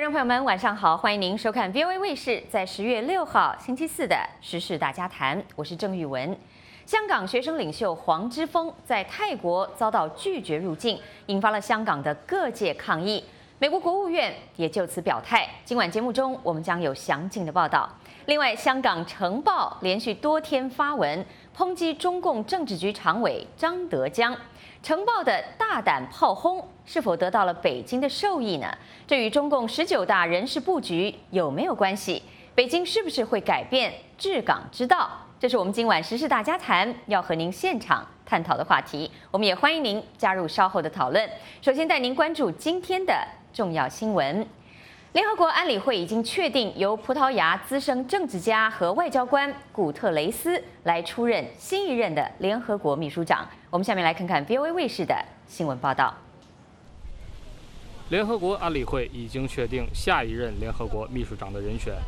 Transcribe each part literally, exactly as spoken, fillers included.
众朋友们，晚上好，欢迎您收看 V O A 卫视在十月六号星期四的时事大家谈，我是郑玉文。香港学生领袖黄之锋在泰国遭到拒绝入境，引发了香港的各界抗议。美国国务院也就此表态。今晚节目中，我们将有详尽的报道。另外，香港《晨报》连续多天发文抨击中共政治局常委张德江。晨报的大胆炮轰是否得到了北京的授意呢？这与中共十九大人事布局有没有关系？北京是不是会改变治港之道？这是我们今晚时事大家谈要和您现场探讨的话题。我们也欢迎您加入稍后的讨论。首先带您关注今天的重要新闻。联合国安理会已经确定由葡萄牙资深政治家和外交官古特雷斯来出任新一任的联合国秘书长。我们下面来看看 V O A 卫视的新闻报道。 联合国安理会已经确定下一任联合国秘书长的人选。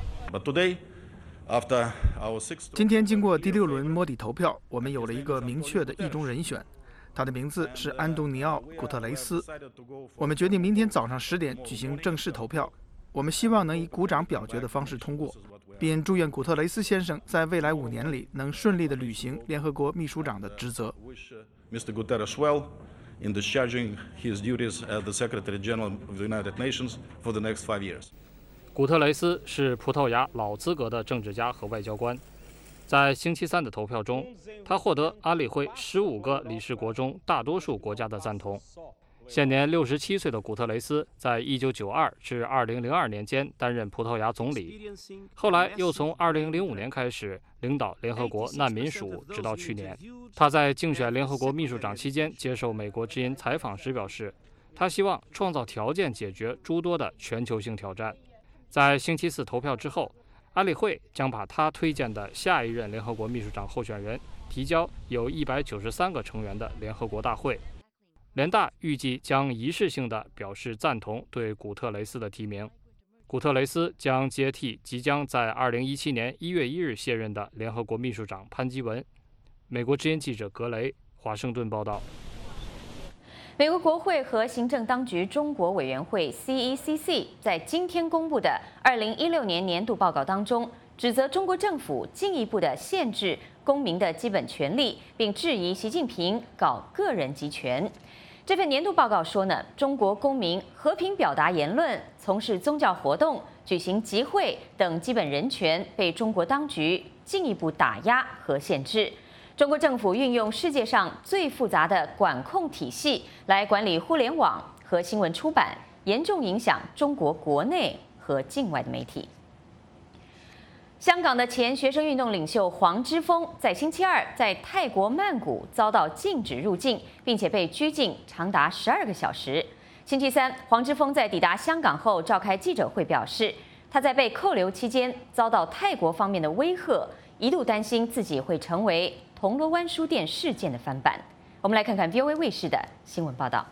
今天经过第六轮摸底投票，我们有了一个明确的意中人选，他的名字是安东尼奥·古特雷斯。我们决定明天早上十点举行正式投票。我们希望能以鼓掌表决的方式通过，并祝愿古特雷斯先生在未来五年里能顺利地履行联合国秘书长的职责。 Mister Guterres well in discharging his duties as the Secretary General of the United Nations for the next five years. 古特雷斯是葡萄牙老资格的政治家和外交官。在星期三的投票中，他获得安理会十五个理事国中大多数国家的赞同。现年六十七岁的古特雷斯，在一九九二至二零零二年间担任葡萄牙总理，后来又从二零零五年开始领导联合国难民署，直到去年。他在竞选联合国秘书长期间接受美国之音采访时表示，他希望创造条件解决诸多的全球性挑战。在星期四投票之后，安理会将把他推荐的下一任联合国秘书长候选人提交有一百九十三个成员的联合国大会。联大预计将仪式性地表示赞同对古特雷斯的提名。古特雷斯将接替即将在二零一七年一月一日卸任的联合国秘书长潘基文。美国之音记者格雷，华盛顿报道。 美国国会和行政当局中国委员会 C E C C 在今天公布的二零一六年年度报告当中，指责中国政府进一步的限制公民的基本权利，并质疑习近平搞个人集权。这份年度报告说呢，中国公民和平表达言论、从事宗教活动、举行集会等基本人权被中国当局进一步打压和限制。中国政府运用世界上最复杂的管控体系来管理互联网和新闻出版，严重影响中国国内和境外的媒体。香港的前学生运动领袖黄之锋在星期二在泰国曼谷遭到禁止入境，并且被拘禁长达十二个小时。星期三，黄之锋在抵达香港后召开记者会，表示他在被扣留期间遭到泰国方面的威吓，一度担心自己会成为铜锣湾书店事件的翻版。我们来看看 V O A 卫视的新闻报道。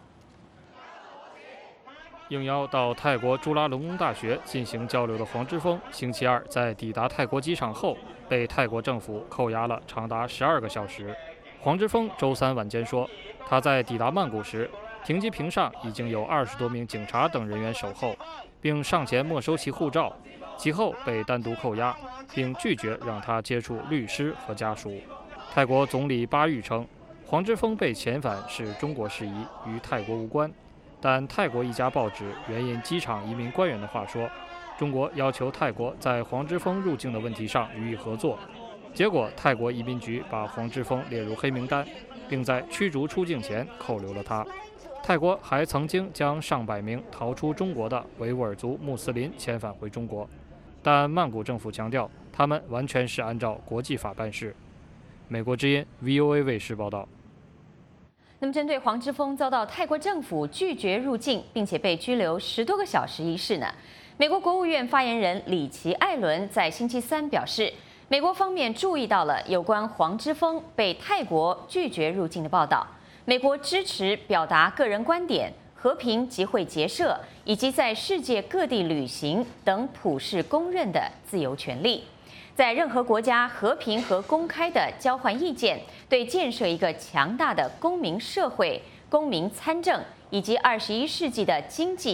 应邀到泰国朱拉隆功大学进行交流的黄之锋，星期二在抵达泰国机场后，被泰国政府扣押了长达十二个小时。黄之锋周三晚间说，他在抵达曼谷时，停机坪上已经有二十多名警察等人员守候，并上前没收其护照，其后被单独扣押，并拒绝让他接触律师和家属。泰国总理巴育称，黄之锋被遣返是中国事宜，与泰国无关。但泰国一家报纸援引机场移民官员的话说，中国要求泰国在黄之锋入境的问题上予以合作，结果泰国移民局把黄之锋列入黑名单，并在驱逐出境前扣留了他。泰国还曾经将上百名逃出中国的维吾尔族穆斯林遣返回中国，但曼谷政府强调，他们完全是按照国际法办事。美国之音 V O A 卫视报道。 那么，针对黄之锋遭到泰国政府拒绝入境，并且被拘留十多个小时一事呢，美国国务院发言人里奇·艾伦在星期三表示，美国方面注意到了有关黄之锋被泰国拒绝入境的报道，美国支持表达个人观点、和平集会结社以及在世界各地旅行等普世公认的自由权利。在任何国家和平和公开的交换意见，对建设一个强大的公民社会、公民参政以及二十一世纪的经济可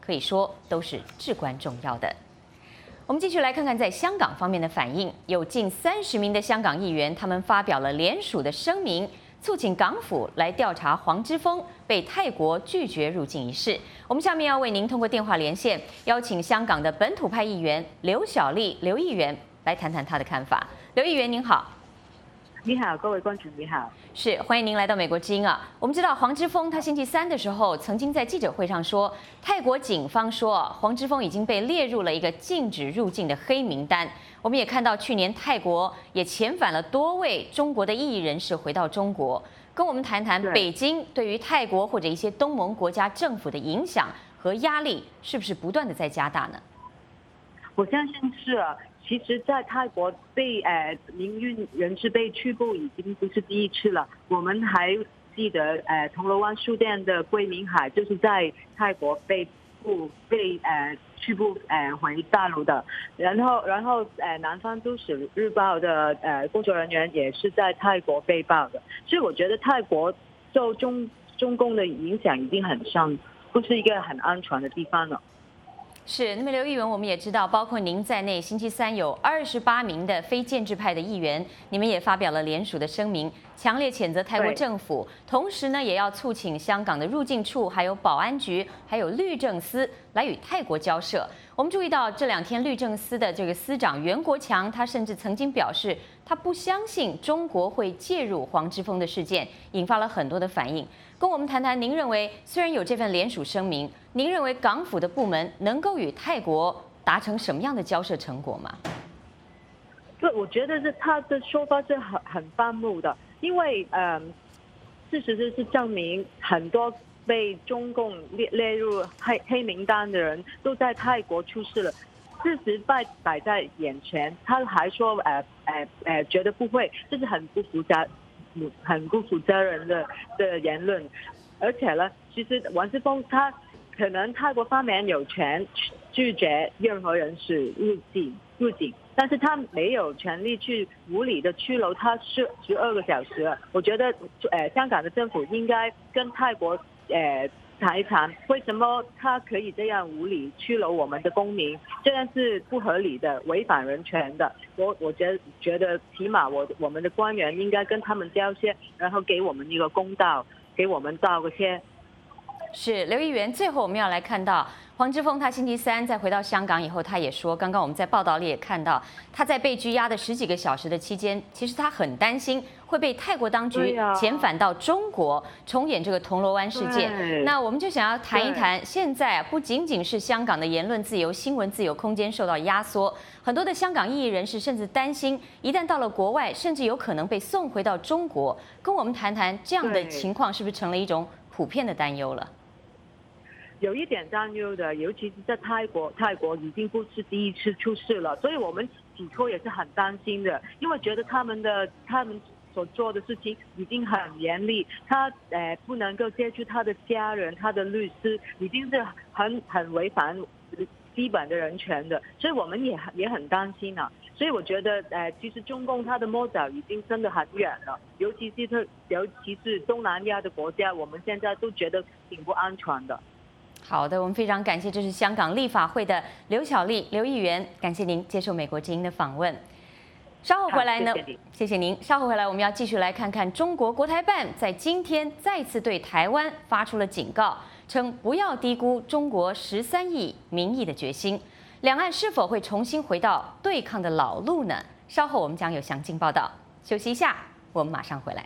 可以说都是至关重要的。我们继续来看看在香港方面的反应，有近三十名的香港议员，他们发表了联署的声明，促请港府来调查黄之锋被泰国拒绝入境一事。我们下面要为您通过电话连线，邀请香港的本土派议员刘小丽刘议员来谈谈他的看法。刘议员您好。 你好，各位观众你好， 是欢迎您来到美国之音啊。我们知道黄之锋他星期三的时候曾经在记者会上说，泰国警方说黄之锋已经被列入了一个禁止入境的黑名单。我们也看到去年泰国也遣返了多位中国的异议人士回到中国，跟我们谈谈北京对于泰国或者一些东盟国家政府的影响和压力是不是不断的在加大呢？ 我相信是啊。其实，在泰国被呃民运人士被拘捕已经不是第一次了。我们还记得呃铜锣湾书店的桂明海就是在泰国被捕被呃拘捕呃回大陆的。然后然后呃南方都市日报的呃工作人员也是在泰国被捕的。所以我觉得泰国受中中共的影响已经很深，不是一个很安全的地方了。 是，那么刘议员，我们也知道，包括您在内，星期三有二十八名的非建制派的议员，你们也发表了联署的声明，强烈谴责泰国政府，同时呢，也要促请香港的入境处、还有保安局、还有律政司来与泰国交涉。我们注意到这两天律政司的这个司长袁国强，他甚至曾经表示，他不相信中国会介入黄之锋的事件，引发了很多的反应。跟我们谈谈，您认为虽然有这份联署声明，您认为港府的部门能够与泰国达成什么样的交涉成果吗？ 对，我觉得是他的说法是很很反目的，因为嗯，事实是是证明很多被中共列列入黑黑名单的人都在泰国出事了。事实摆摆在眼前，他还说呃呃呃觉得不会，这是很不负责。很不负责任的的言论，而且呢，其实黄之锋他可能泰国方面有权拒绝任何人士入境入境，但是他没有权利去无理的拘留他十十二个小时。我觉得，呃，香港的政府应该跟泰国呃谈一谈，为什么他可以这样无理拘留我们的公民，这样是不合理的，违反人权的。我我觉得觉得起码我我们的官员应该跟他们交涉，然后给我们一个公道，给我们道个歉。 是刘议员，最后我们要来看到黄之锋，他星期三在回到香港以后，他也说，刚刚我们在报道里也看到，他在被拘押的十几个小时的期间，其实他很担心会被泰国当局遣返到中国，重演这个铜锣湾事件。那我们就想要谈一谈，现在不仅仅是香港的言论自由、新闻自由空间受到压缩，很多的香港异议人士甚至担心，一旦到了国外，甚至有可能被送回到中国。跟我们谈谈这样的情况是不是成了一种普遍的担忧了？ 有一点担忧的，尤其是在泰国，泰国已经不是第一次出事了，所以我们起初也是很担心的，因为觉得他们的他们所做的事情已经很严厉，他呃不能够接触他的家人、他的律师，已经是很很违反基本的人权的，所以我们也也很担心啊。所以我觉得，呃，其实中共它的魔爪已经真的很远了，尤其是特尤其是东南亚的国家，我们现在都觉得挺不安全的。 好的，我们非常感谢，这是香港立法会的刘小丽刘议员，感谢您接受美国之音的访问。稍后回来呢，谢谢, 谢谢您。稍后回来，我们要继续来看看中国国台办在今天再次对台湾发出了警告，称不要低估中国十三亿民意的决心。两岸是否会重新回到对抗的老路呢？稍后我们将有详尽报道。休息一下，我们马上回来。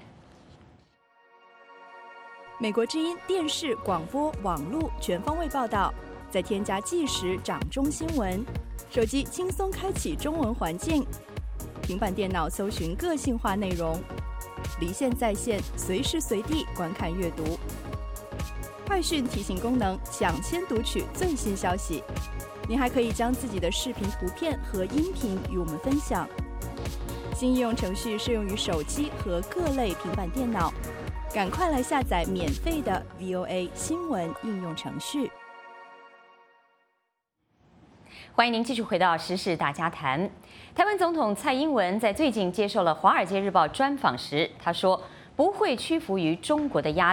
美国之音电视、广播、网络全方位报道，再添加即时掌中新闻，手机轻松开启中文环境，平板电脑搜寻个性化内容，离线在线，随时随地观看阅读。快讯提醒功能，抢先读取最新消息。您还可以将自己的视频、图片和音频与我们分享。新应用程序适用于手机和各类平板电脑。赶快来下载免费的 V O A 新闻应用程序。 欢迎您继续回到时事大家谈。台湾总统蔡英文在最近接受了《华尔街日报》专访时，他说不会屈服于中国的压力。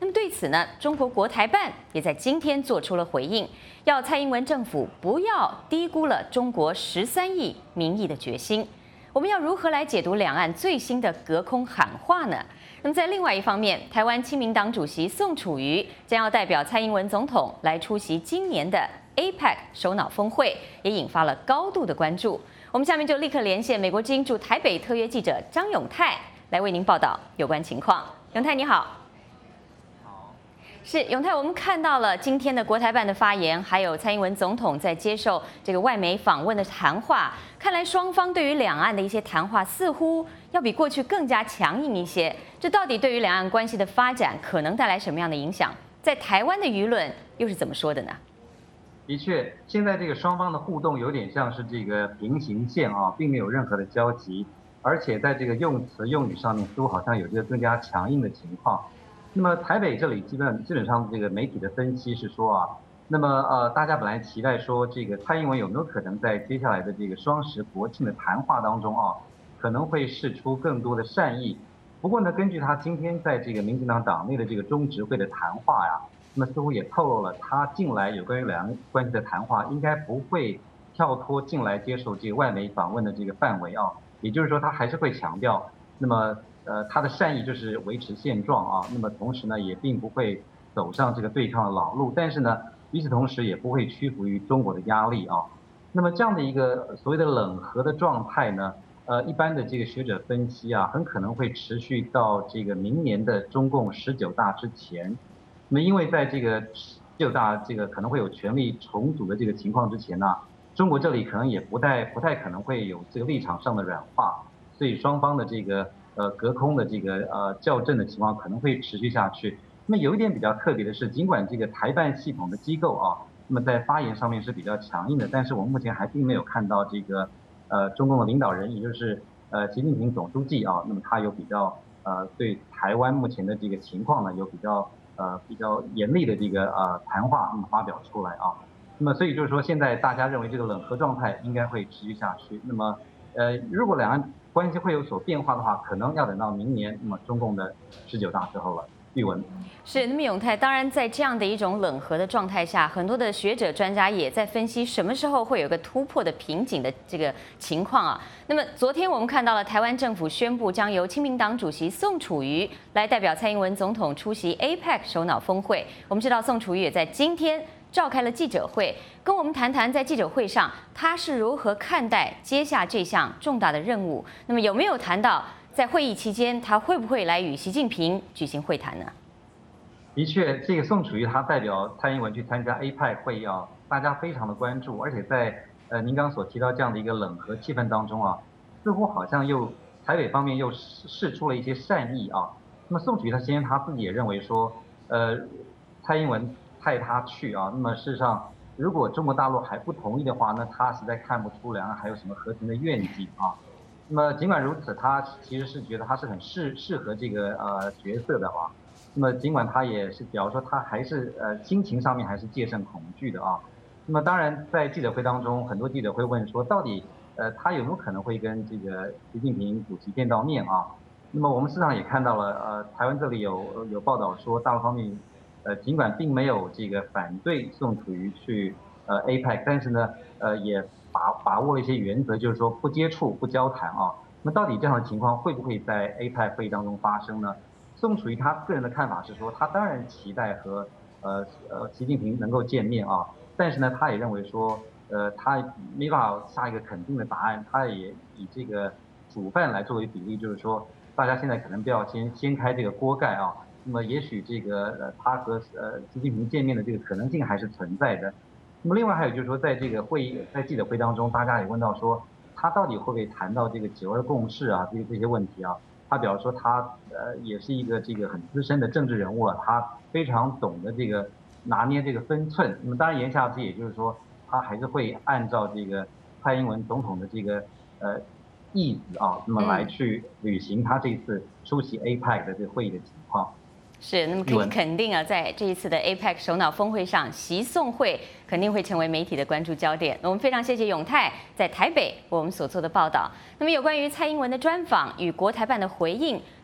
那么对此呢，中国国台办也在今天做出了回应，要蔡英文政府不要低估了中国十三亿民意的决心。我们要如何来解读两岸最新的隔空喊话呢？那么在另外一方面，台湾亲民党主席宋楚瑜将要代表蔡英文总统来出席今年的 A P E C 首脑峰会，也引发了高度的关注。我们下面就立刻连线美国之音驻台北特约记者张永泰来为您报道有关情况。永泰你好。是永泰，我们看到了今天的国台办的发言，还有蔡英文总统在接受这个外媒访问的谈话。看来双方对于两岸的一些谈话似乎要比过去更加强硬一些。这到底对于两岸关系的发展可能带来什么样的影响？在台湾的舆论又是怎么说的呢？ 的确，现在这个双方的互动有点像是这个平行线啊，并没有任何的交集，而且在这个用词用语上面都好像有这个更加强硬的情况。那么台北这里基本基本上这个媒体的分析是说啊，那么呃大家本来期待说这个蔡英文有没有可能在接下来的这个双十国庆的谈话当中啊，可能会释出更多的善意。不过呢，根据他今天在这个民进党党内的这个中执会的谈话呀，那么似乎也透露了他近来有关于两岸关系的谈话应该不会跳脱近来接受这个外媒访问的这个范围啊，也就是说他还是会强调，那么。呃，他的善意就是维持现状啊，那么同时呢，也并不会走上这个对抗的老路，但是呢，与此同时也不会屈服于中国的压力啊。那么这样的一个所谓的冷和的状态呢，呃，一般的这个学者分析啊，很可能会持续到这个明年的中共十九大之前。那么因为在这个十九大这个可能会有权力重组的这个情况之前呢、啊，中国这里可能也不太不太可能会有这个立场上的软化，所以双方的这个。呃，隔空的这个呃校正的情况可能会持续下去。那么有一点比较特别的是，尽管这个台办系统的机构啊，那么在发言上面是比较强硬的，但是我们目前还并没有看到这个呃中共的领导人，也就是呃习近平总书记啊，那么他有比较呃对台湾目前的这个情况呢，有比较呃比较严厉的这个呃谈话那么发表出来啊。那么所以就是说，现在大家认为这个冷和状态应该会持续下去。那么呃，如果两岸关系会有所变化的话，可能要等到明年，那么中共的十九大之后了。玉文是，那么永泰，当然在这样的一种冷和的状态下，很多的学者专家也在分析什么时候会有个突破的瓶颈的这个情况啊。那么昨天我们看到了台湾政府宣布将由亲民党主席宋楚瑜来代表蔡英文总统出席 A P E C 首脑峰会。我们知道宋楚瑜也在今天召开了记者会，跟我们谈谈在记者会上他是如何看待接下这项重大的任务。那么有没有谈到在会议期间他会不会来与习近平举行会谈呢？ 的确，这个宋楚瑜他代表蔡英文去参加 A P E C 会议啊，大家非常的关注，而且在呃您刚所提到这样的一个冷和气氛当中啊，似乎好像又台北方面又释出了一些善意啊。那么宋楚瑜他先生他自己也认为说，呃，蔡英文派他去啊，那么事实上，如果中国大陆还不同意的话，那他实在看不出两岸还有什么和平的愿景啊。那么尽管如此，他其实是觉得他是很适适合这个呃角色的啊。那么尽管他也是表示说他还是呃心情上面还是戒慎恐惧的啊。那么当然在记者会当中，很多记者会问说，到底呃他有没有可能会跟这个习近平主席见到面啊？那么我们市场也看到了，呃台湾这里有有报道说，大陆方面。呃，尽管并没有这个反对宋楚瑜去呃 A P E C， 但是呢，呃也把把握了一些原则，就是说不接触、不交谈啊。那到底这样的情况会不会在 A P E C 会议当中发生呢？宋楚瑜他个人的看法是说，他当然期待和呃呃习近平能够见面啊，但是呢，他也认为说，呃他没办法下一个肯定的答案，他也以这个煮饭来作为比例，就是说大家现在可能不要先掀开这个锅盖啊。那么也许这个呃他和呃习近平见面的这个可能性还是存在的。那么另外还有就是说，在这个会议在记者会当中，大家也问到说，他到底会不会谈到这个九二共识啊这个这些问题啊？他表示说他呃也是一个这个很资深的政治人物啊，他非常懂得这个拿捏这个分寸。那么当然言下之意也就是说，他还是会按照这个蔡英文总统的这个呃意思啊，那么来去履行他这次出席 A P E C 的这个会议的情况。 是，那么可以肯定啊，在这一次的 A P E C 首脑峰会上，习宋会肯定会成为媒体的关注焦点。我们非常谢谢永泰在台北为我们所做的报道。那么有关于蔡英文的专访与国台办的回应，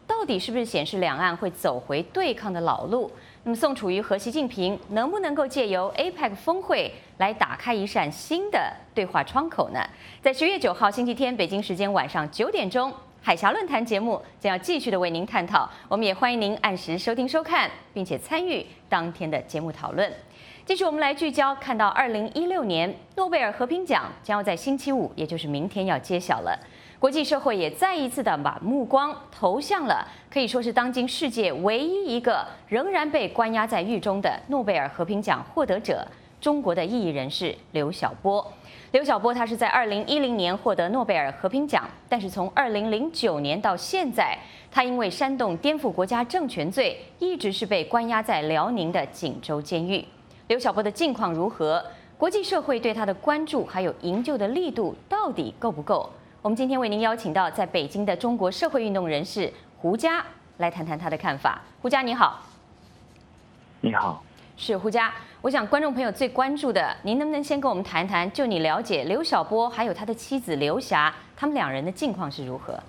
到底是不是显示两岸会走回对抗的老路？那么宋楚瑜和习近平能不能够借由 A P E C 峰会来打开一扇新的对话窗口呢？在十月九号星期天北京时间晚上九点钟，海峡论坛节目将要继续的为您探讨，我们也欢迎您按时收听收看，并且参与当天的节目讨论。继续，我们来聚焦，看到二零一六年诺贝尔和平奖将要在星期五，也就是明天要揭晓了。国际社会也再一次的把目光投向了可以说是当今世界唯一一个仍然被关押在狱中的诺贝尔和平奖获得者——中国的异议人士刘晓波。刘晓波他是在二零一零年获得诺贝尔和平奖，但是从二零零九年到现在，他因为煽动颠覆国家政权罪，一直是被关押在辽宁的锦州监狱。刘晓波的近况如何？国际社会对他的关注还有营救的力度到底够不够？我们今天为您邀请到在北京的中国社会运动人士胡佳来谈谈他的看法。胡佳你好。 你好。 是胡佳，我想观众朋友最关注的，您能不能先跟我们谈谈，就你了解刘晓波还有他的妻子刘霞，他们两人的近况是如何？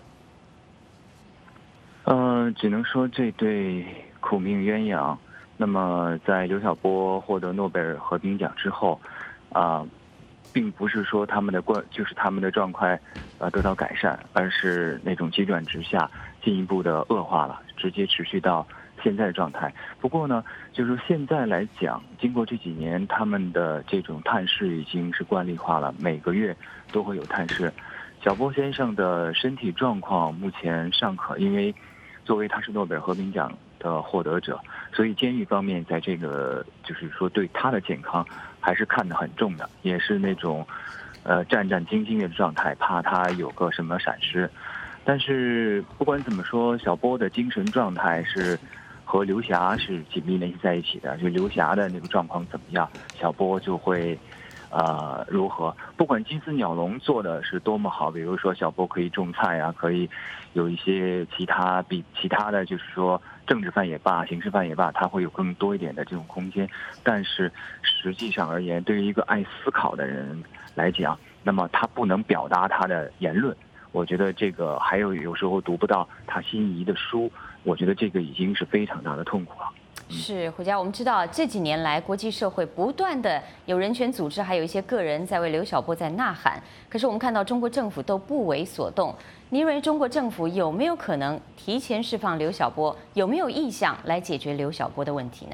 呃，只能说这对苦命鸳鸯。那么，在刘晓波获得诺贝尔和平奖之后，啊、呃，并不是说他们的关就是他们的状况呃得到改善，而是那种急转直下，进一步的恶化了，直接持续到现在的状态。不过呢，就是现在来讲，经过这几年，他们的这种探视已经是惯例化了，每个月都会有探视。晓波先生的身体状况目前尚可，因为作为他是诺贝尔和平奖的获得者，所以监狱方面在这个就是说对他的健康还是看得很重的，也是那种呃战战兢兢的状态，怕他有个什么闪失。但是不管怎么说，晓波的精神状态是和刘霞是紧密联系在一起的，就刘霞的那个状况怎么样，晓波就会呃如何。不管金丝鸟笼做的是多么好，比如说晓波可以种菜啊，可以有一些其他比其他的就是说政治犯也罢，刑事犯也罢，他会有更多一点的这种空间。但是实际上而言，对于一个爱思考的人来讲，那么他不能表达他的言论，我觉得这个还有有时候读不到他心仪的书，我觉得这个已经是非常大的痛苦了。 是胡佳，我们知道这几年来，国际社会不断的有人权组织，还有一些个人在为刘晓波在呐喊。可是我们看到中国政府都不为所动。您认为中国政府有没有可能提前释放刘晓波？有没有意向来解决刘晓波的问题呢？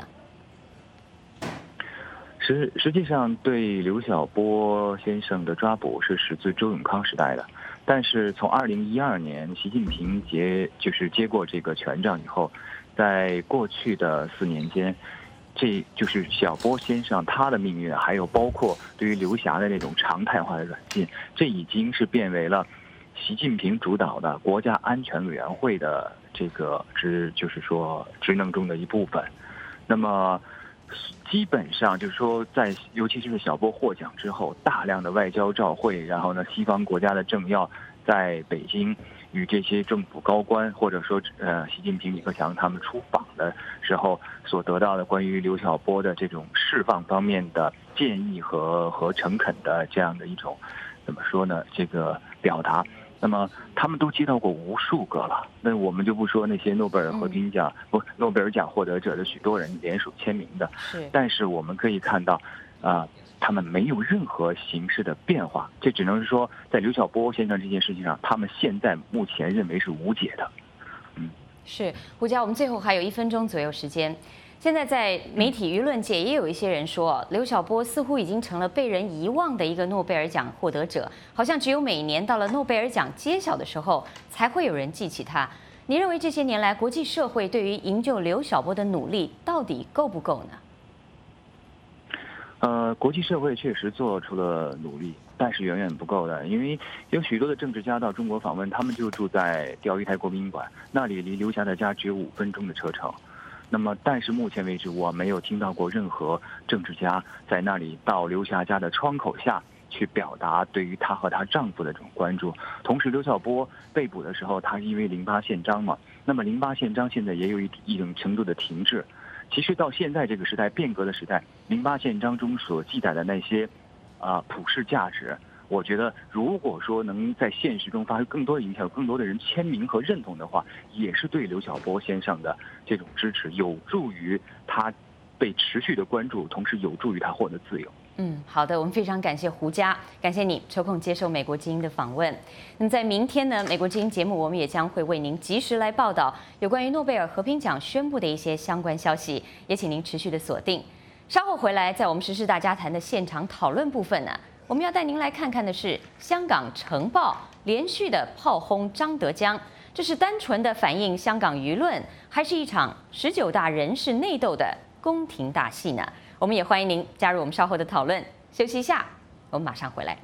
实实际上，对刘晓波先生的抓捕是始自周永康时代的，但是从二零一二年习近平接就是接过这个权杖以后，在过去的四年间，这就是晓波先生他的命运，还有包括对于刘霞的那种常态化的软禁，这已经是变为了习近平主导的国家安全委员会的这个职，就是说职能中的一部分。那么基本上就是说，在尤其是晓波获奖之后，大量的外交照会，然后呢，西方国家的政要在北京与这些政府高官，或者说呃习近平、李克强他们出访的时候所得到的关于刘晓波的这种释放方面的建议和和诚恳的这样的一种怎么说呢？这个表达。那么他们都接到过无数个了，那我们就不说那些诺贝尔和平奖、嗯、不诺贝尔奖获得者的许多人联署签名的， 是， 但是我们可以看到，啊、呃，他们没有任何形式的变化，这只能是说，在刘晓波先生这件事情上，他们现在目前认为是无解的。嗯， 是胡佳，我们最后还有一分钟左右时间。现在在媒体舆论界也有一些人说，刘晓波似乎已经成了被人遗忘的一个诺贝尔奖获得者，好像只有每年到了诺贝尔奖揭晓的时候才会有人记起他。你认为这些年来国际社会对于营救刘晓波的努力到底够不够呢？ 呃，国际社会确实做出了努力，但是远远不够的，因为有许多的政治家到中国访问，他们就住在钓鱼台国宾馆，那里离刘霞的家只有五分钟的车程。那么，但是目前为止，我没有听到过任何政治家在那里到刘霞家的窗口下去表达对于她和她丈夫的这种关注。同时，刘晓波被捕的时候，他因为零八宪章嘛，那么零八宪章现在也有一一种程度的停滞。其实到现在这个时代，变革的时代，零八宪章中所记载的那些啊、呃、普世价值， 我觉得如果说能在现实中发生更多的影响，有更多的人签名和认同的话，也是对刘晓波先生的这种支持，有助于他被持续的关注，同时有助于他获得自由。 嗯，好的，我们非常感谢胡佳，感谢你抽空接受美国之音的访问。那么在明天呢，美国之音节目我们也将会为您及时来报道有关于诺贝尔和平奖宣布的一些相关消息，也请您持续的锁定。稍后回来，在我们时事大家谈的现场讨论部分呢，我们要带您来看看的是香港《晨报》连续的炮轰张德江，这是单纯的反映香港舆论，还是一场十九大人事内斗的宫廷大戏呢？我们也欢迎您加入我们稍后的讨论。休息一下，我们马上回来。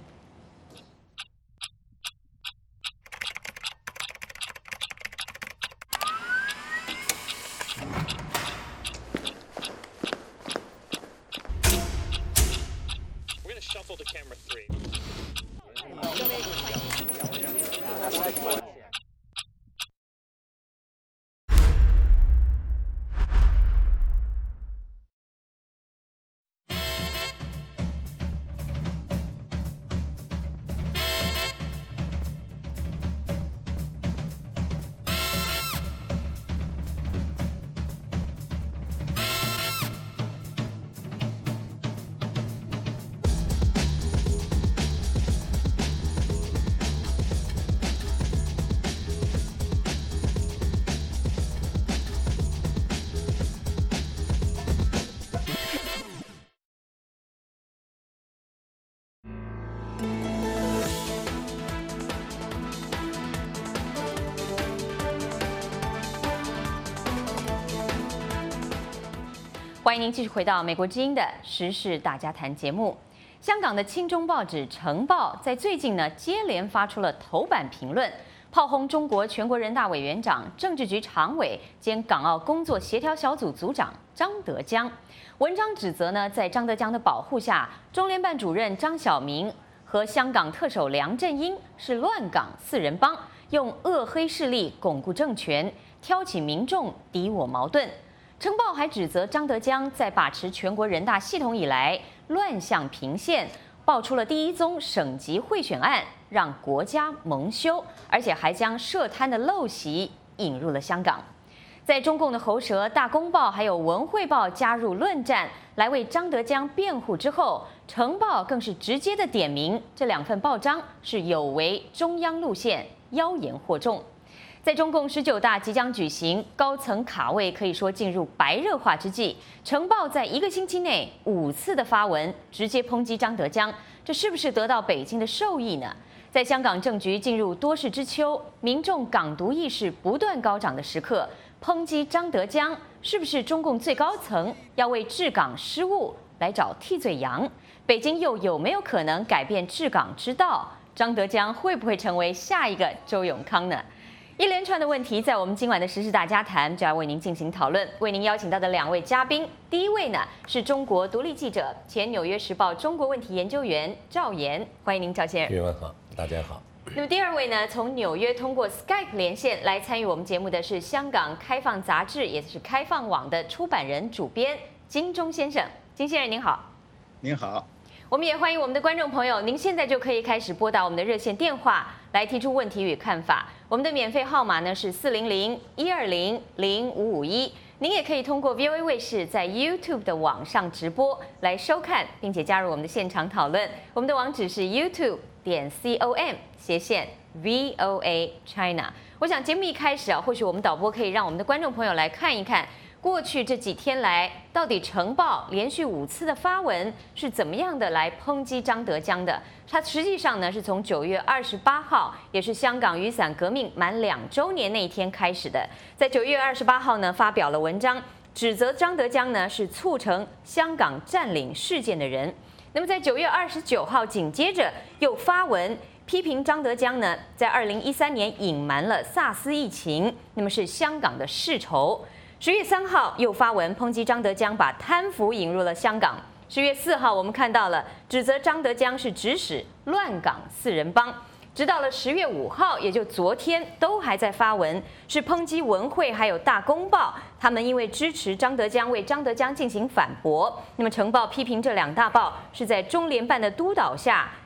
欢迎您继续回到美国之音的时事大家谈节目。香港的亲中报纸《晨报》在最近呢，接连发出了头版评论，炮轰中国全国人大委员长、政治局常委兼港澳工作协调小组组长张德江。文章指责呢，在张德江的保护下，中联办主任张晓明和香港特首梁振英是乱港四人帮，用恶黑势力巩固政权，挑起民众敌我矛盾。晨报还指责张德江在把持全国人大系统以来乱象频现，爆出了第一宗省级贿选案，让国家蒙羞，而且还将涉贪的陋习引入了香港。在中共的喉舌《大公报》还有《文汇报》加入论战，来为张德江辩护之后，晨报更是直接的点名这两份报章是有违中央路线，妖言惑众。在中共十九大即将举行，高层卡位可以说进入白热化之际，晨报在一个星期内五次的发文，直接抨击张德江，这是不是得到北京的授意呢？在香港政局进入多事之秋，民众港独意识不断高涨的时刻，抨击张德江，是不是中共最高层要为治港失误来找替罪羊？北京又有没有可能改变治港之道？张德江会不会成为下一个周永康呢？一连串的问题，在我们今晚的时事大家谈就要为您进行讨论。为您邀请到的两位嘉宾，第一位呢是中国独立记者、前《纽约时报》中国问题研究员赵岩，欢迎您，赵先生。 岳文好，大家好。 那么第二位呢，从纽约通过 Skype 连线来参与我们节目的是香港开放杂志，也就是开放网的出版人、主编金钟先生。金先生您好。 您好。 我们也欢迎我们的观众朋友，您现在就可以开始拨打我们的热线电话来提出问题与看法。我们的免费号码呢是四零零一二零零五五一。您也可以通过 V O A 卫视在 YouTube 的网上直播来收看，并且加入我们的现场讨论。我们的网址是 YouTube 点 com 斜线 V O A China。我想节目一开始啊，或许我们导播可以让我们的观众朋友来看一看。过去这几天来，到底晨报连续五次的发文是怎么样的来抨击张德江的？它实际上呢是从九月二十八号，也是香港雨伞革命满两周年那一天开始的。在九月二十八号呢，发表了文章，指责张德江呢是促成香港占领事件的人。那么在九月二十九号，紧接着又发文批评张德江呢，在二零一三年隐瞒了萨斯疫情，那么是香港的世仇。十月三号又发文抨击张德江把贪腐引入了香港。十月四号我们看到了指责张德江是指使乱港四人帮。直到了十月五号，也就昨天都还在发文，是抨击文汇还有大公报，他们因为支持张德江为张德江进行反驳。那么晨报批评这两大报是在中联办的督导下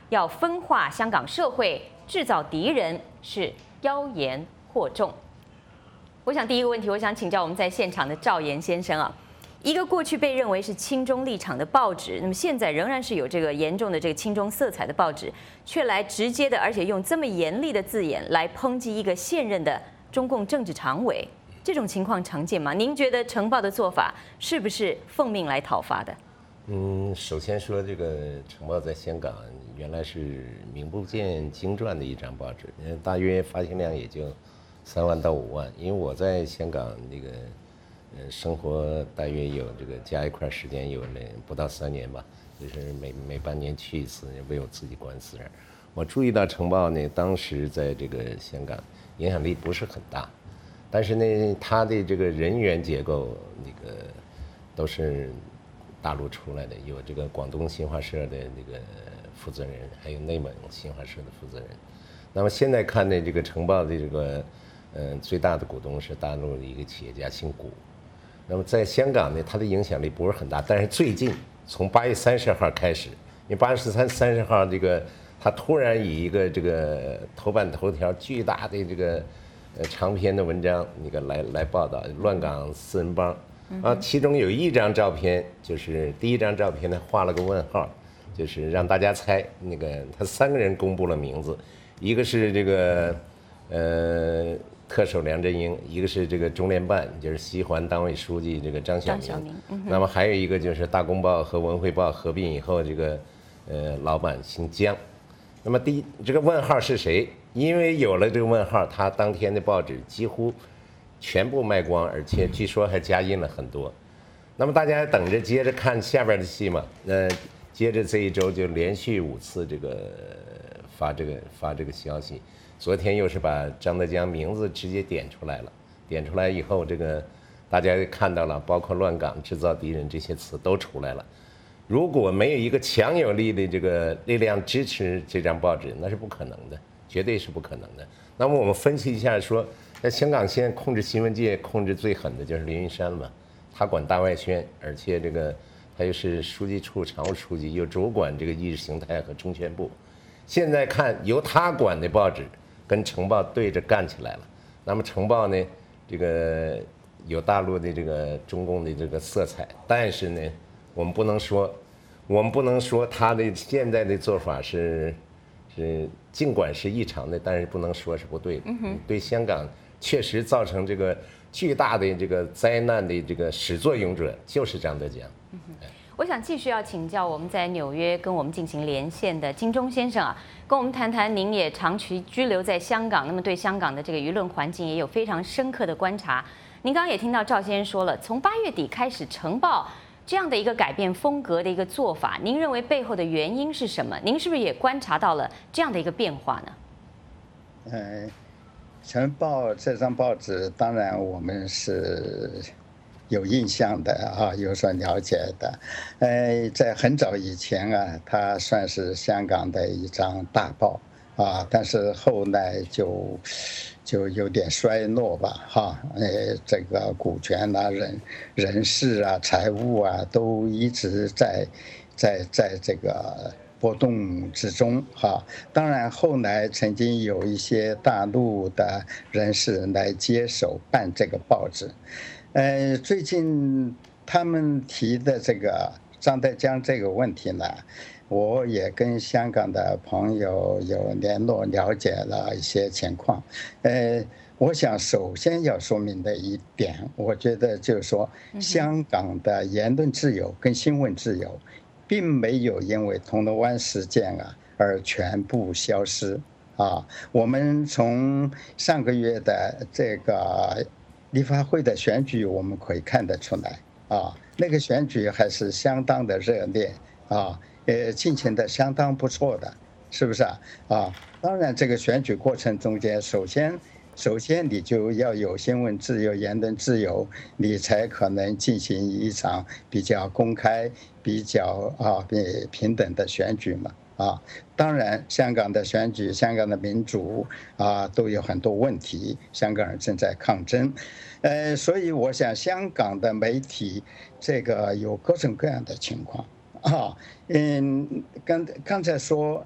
要分化香港社会、制造敌人是妖言惑众。我想第一个问题，我想请教我们在现场的赵岩先生啊，一个过去被认为是亲中立场的报纸，那么现在仍然是有这个严重的这个亲中色彩的报纸，却来直接的，而且用这么严厉的字眼来抨击一个现任的中共政治常委，这种情况常见吗？您觉得晨报的做法是不是奉命来讨伐的？ 嗯，首先说这个晨报在香港原来是名不见经传的一张报纸，大约发行量也就三万到五万。因为我在香港那个呃生活大约有这个加一块时间有了不到三年吧，就是每每半年去一次，为我自己管私人。我注意到晨报呢，当时在这个香港影响力不是很大，但是呢，它的这个人员结构那个都是大陆出来的，有这个广东新华社的那个负责人，还有内蒙新华社的负责人。那么现在看呢，这个晨报的这个嗯、呃、最大的股东是大陆的一个企业家姓谷。那么在香港呢，它的影响力不是很大，但是最近从八月三十号开始，因为八月三三十号这个他突然以一个这个头版头条巨大的这个呃长篇的文章那个来来报道乱港四人帮。啊，其中有一张照片，就是第一张照片呢画了个问号，就是让大家猜那个他三个人公布了名字，一个是这个呃特首梁振英，一个是这个中联办就是西环党委书记这个张晓明， 张晓明嗯、 那么还有一个就是大公报和文汇报合并以后这个呃老板姓姜。那么第一这个问号是谁？因为有了这个问号，他当天的报纸几乎全部卖光，而且据说还加印了很多。那么大家等着接着看下边的戏嘛。呃，接着这一周就连续五次这个发这个发这个消息。昨天又是把张德江名字直接点出来了，点出来以后，这个大家看到了，包括乱港、制造敌人这些词都出来了。如果没有一个强有力的这个力量支持这张报纸，那是不可能的，绝对是不可能的。那么我们分析一下说。在香港现在控制新闻界控制最狠的就是林云山嘛，他管大外宣，而且这个他又是书记处常务书记，又主管这个意识形态和中宣部。现在看由他管的报纸跟晨报对着干起来了。那么晨报呢，这个有大陆的这个中共的这个色彩，但是呢，我们不能说，我们不能说他的现在的做法是是尽管是异常的，但是不能说是不对的。嗯、对香港确实造成这个巨大的这个灾难的这个始作俑者就是张德江。 嗯、我想继续要请教我们在纽约跟我们进行连线的金钟先生啊，跟我们谈谈您也长期居留在香港，那么对香港的这个舆论环境也有非常深刻的观察。您刚刚也听到赵先生说了，从八月底开始，晨报这样的一个改变风格的一个做法，您认为背后的原因是什么？您是不是也观察到了这样的一个变化呢？ 呃，晨报这张报纸，当然我们是有印象的啊，有所了解的。呃，在很早以前啊，它算是香港的一张大报啊，但是后来就就有点衰落吧，哈，呃，这个股权啊、人人事啊、财务啊，都一直在在在这个波动之中，哈。当然后来曾经有一些大陆的人士来接手办这个报纸，呃，最近他们提的这个张德江这个问题呢，我也跟香港的朋友有联络，了解了一些情况。呃，我想首先要说明的一点，我觉得就是说，香港的言论自由跟新闻自由，并没有因为铜锣湾事件啊而全部消失啊。我们从上个月的这个立法会的选举，我们可以看得出来啊，那个选举还是相当的热烈啊。呃，进行的相当不错的，是不是啊？啊，当然，这个选举过程中间，首先，首先你就要有新闻自由、言论自由，你才可能进行一场比较公开、比较啊平等的选举嘛。啊，当然，香港的选举、香港的民主啊，都有很多问题，香港人正在抗争。呃，所以我想，香港的媒体这个有各种各样的情况。啊，嗯，刚刚才说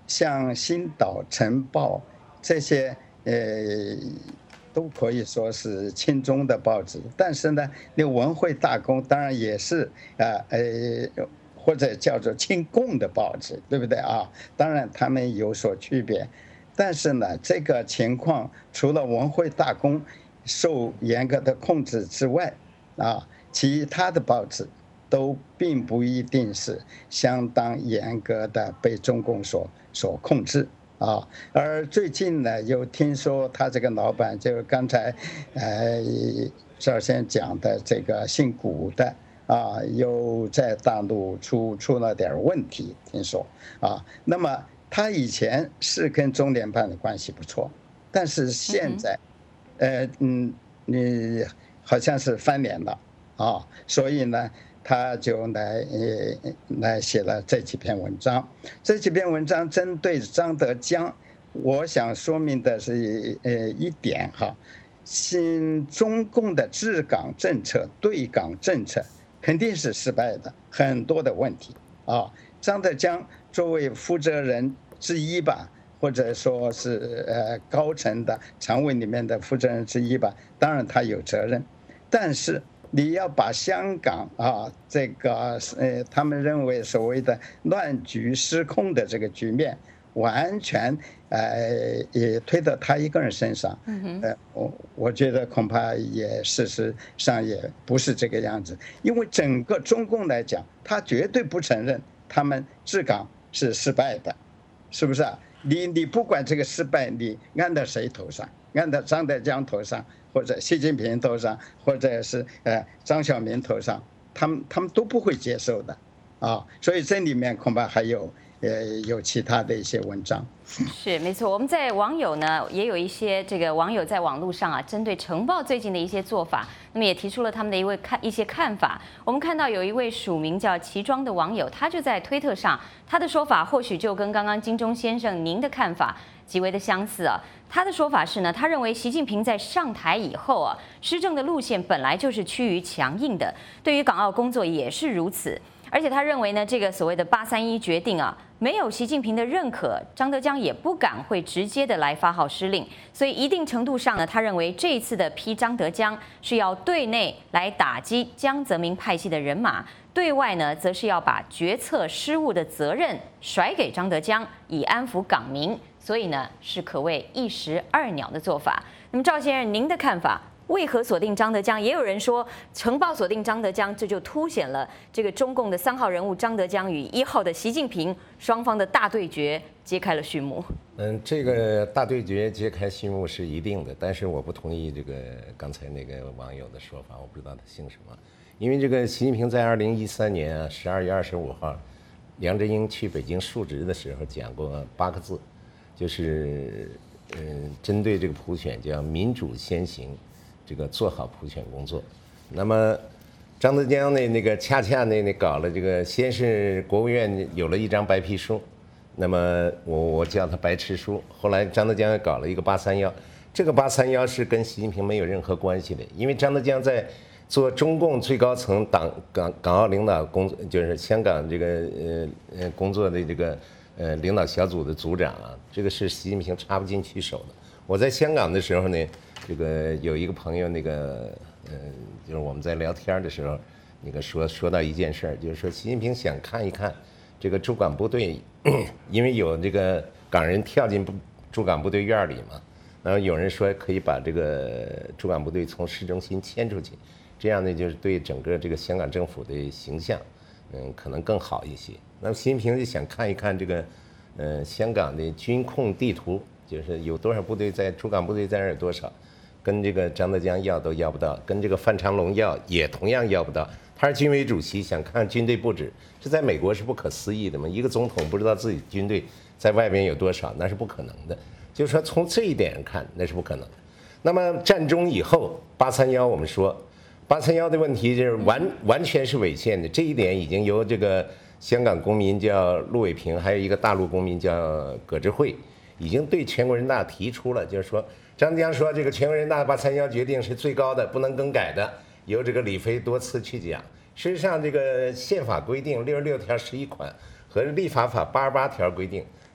像《星岛》《晨报》这些，呃，都可以说是亲中的报纸。但是呢，那文汇大公当然也是啊，呃。或者叫做亲共的报纸，对不对啊？当然他们有所区别，但是呢，这个情况除了文汇大公受严格的控制之外，啊，其他的报纸都并不一定是相当严格的被中共所所控制啊。而最近呢，又听说他这个老板，就是刚才呃赵先讲的这个姓古的。啊，又在大陆出出了点问题，听说啊。那么他以前是跟中联办的关系不错，但是现在，呃嗯，你好像是翻脸了啊，所以呢，他就来呃来写了这几篇文章。这几篇文章针对张德江，我想说明的是呃一点哈，新中共的治港政策、对港政策。肯定是失败的，很多的问题啊。张德江作为负责人之一吧，或者说是呃高层的常委里面的负责人之一吧，当然他有责任。但是你要把香港啊这个呃他们认为所谓的乱局失控的这个局面，完全呃也推到他一个人身上，呃我我觉得恐怕也事实上也不是这个样子，因为整个中共来讲，他绝对不承认他们治港是失败的，是不是啊？你你不管这个失败，你按到谁头上？按到张德江头上，或者习近平头上，或者是呃张晓明头上，他们他们都不会接受的啊，所以这里面恐怕还有。呃，有其他的一些文章， 是没错。我们在网友呢，也有一些这个网友在网络上啊，针对晨报最近的一些做法，那么也提出了他们的一位看一些看法。我们看到有一位署名叫齐庄的网友，他就在推特上，他的说法或许就跟刚刚金钟先生您的看法极为的相似啊。他的说法是呢，他认为习近平在上台以后啊，施政的路线本来就是趋于强硬的，对于港澳工作也是如此。而且他认为呢，这个所谓的八三一决定啊，没有习近平的认可，张德江也不敢会直接的来发号施令。所以一定程度上呢，他认为这一次的批张德江是要对内来打击江泽民派系的人马，对外呢，则是要把决策失误的责任甩给张德江，以安抚港民。所以呢，是可谓一石二鸟的做法。那么赵先生，您的看法？为何锁定张德江？也有人说，晨报锁定张德江，这就凸显了这个中共的三号人物张德江与一号的习近平双方的大对决揭开了序幕。 嗯，这个大对决揭开序幕是一定的，但是我不同意这个刚才那个网友的说法，我不知道他姓什么。因为这个习近平在二零一三年啊十二月二十五号，梁振英去北京述职的时候讲过八个字，就是嗯，针对这个普选叫民主先行。这个做好普选工作，那么张德江呢？那个恰恰呢，那搞了这个，先是国务院有了一张白皮书，那么我我叫他白痴书。后来张德江又搞了一个八三幺，这个八三幺是跟习近平没有任何关系的，因为张德江在做中共最高层党港港澳领导工作，就是香港这个呃呃工作的这个呃领导小组的组长啊，这个是习近平插不进去手的。我在香港的时候呢。这个有一个朋友，那个呃，就是我们在聊天的时候，那个说说到一件事儿，就是说习近平想看一看这个驻港部队，因为有这个港人跳进驻港部队院里嘛，然后有人说可以把这个驻港部队从市中心迁出去，这样呢就是对整个这个香港政府的形象，嗯，可能更好一些。那么习近平就想看一看这个，呃，香港的军控地图，就是有多少部队在驻港部队在那儿有多少。跟这个张德江要都要不到，跟这个范长龙要也同样要不到。他是军委主席，想看军队布置，这在美国是不可思议的嘛？一个总统不知道自己军队在外边有多少，那是不可能的。就是说从这一点上看，那是不可能的。那么战中以后，八三幺我们说，八三幺的问题就是完完全是违宪的，这一点已经由这个香港公民叫陆伟平，还有一个大陆公民叫葛智慧，已经对全国人大提出了，就是说。张德江说：“这个全国人大八三幺决定是最高的，不能更改的。”由这个李飞多次去讲。事实上，这个宪法规定六十六条十一款和立法法八十八条规定，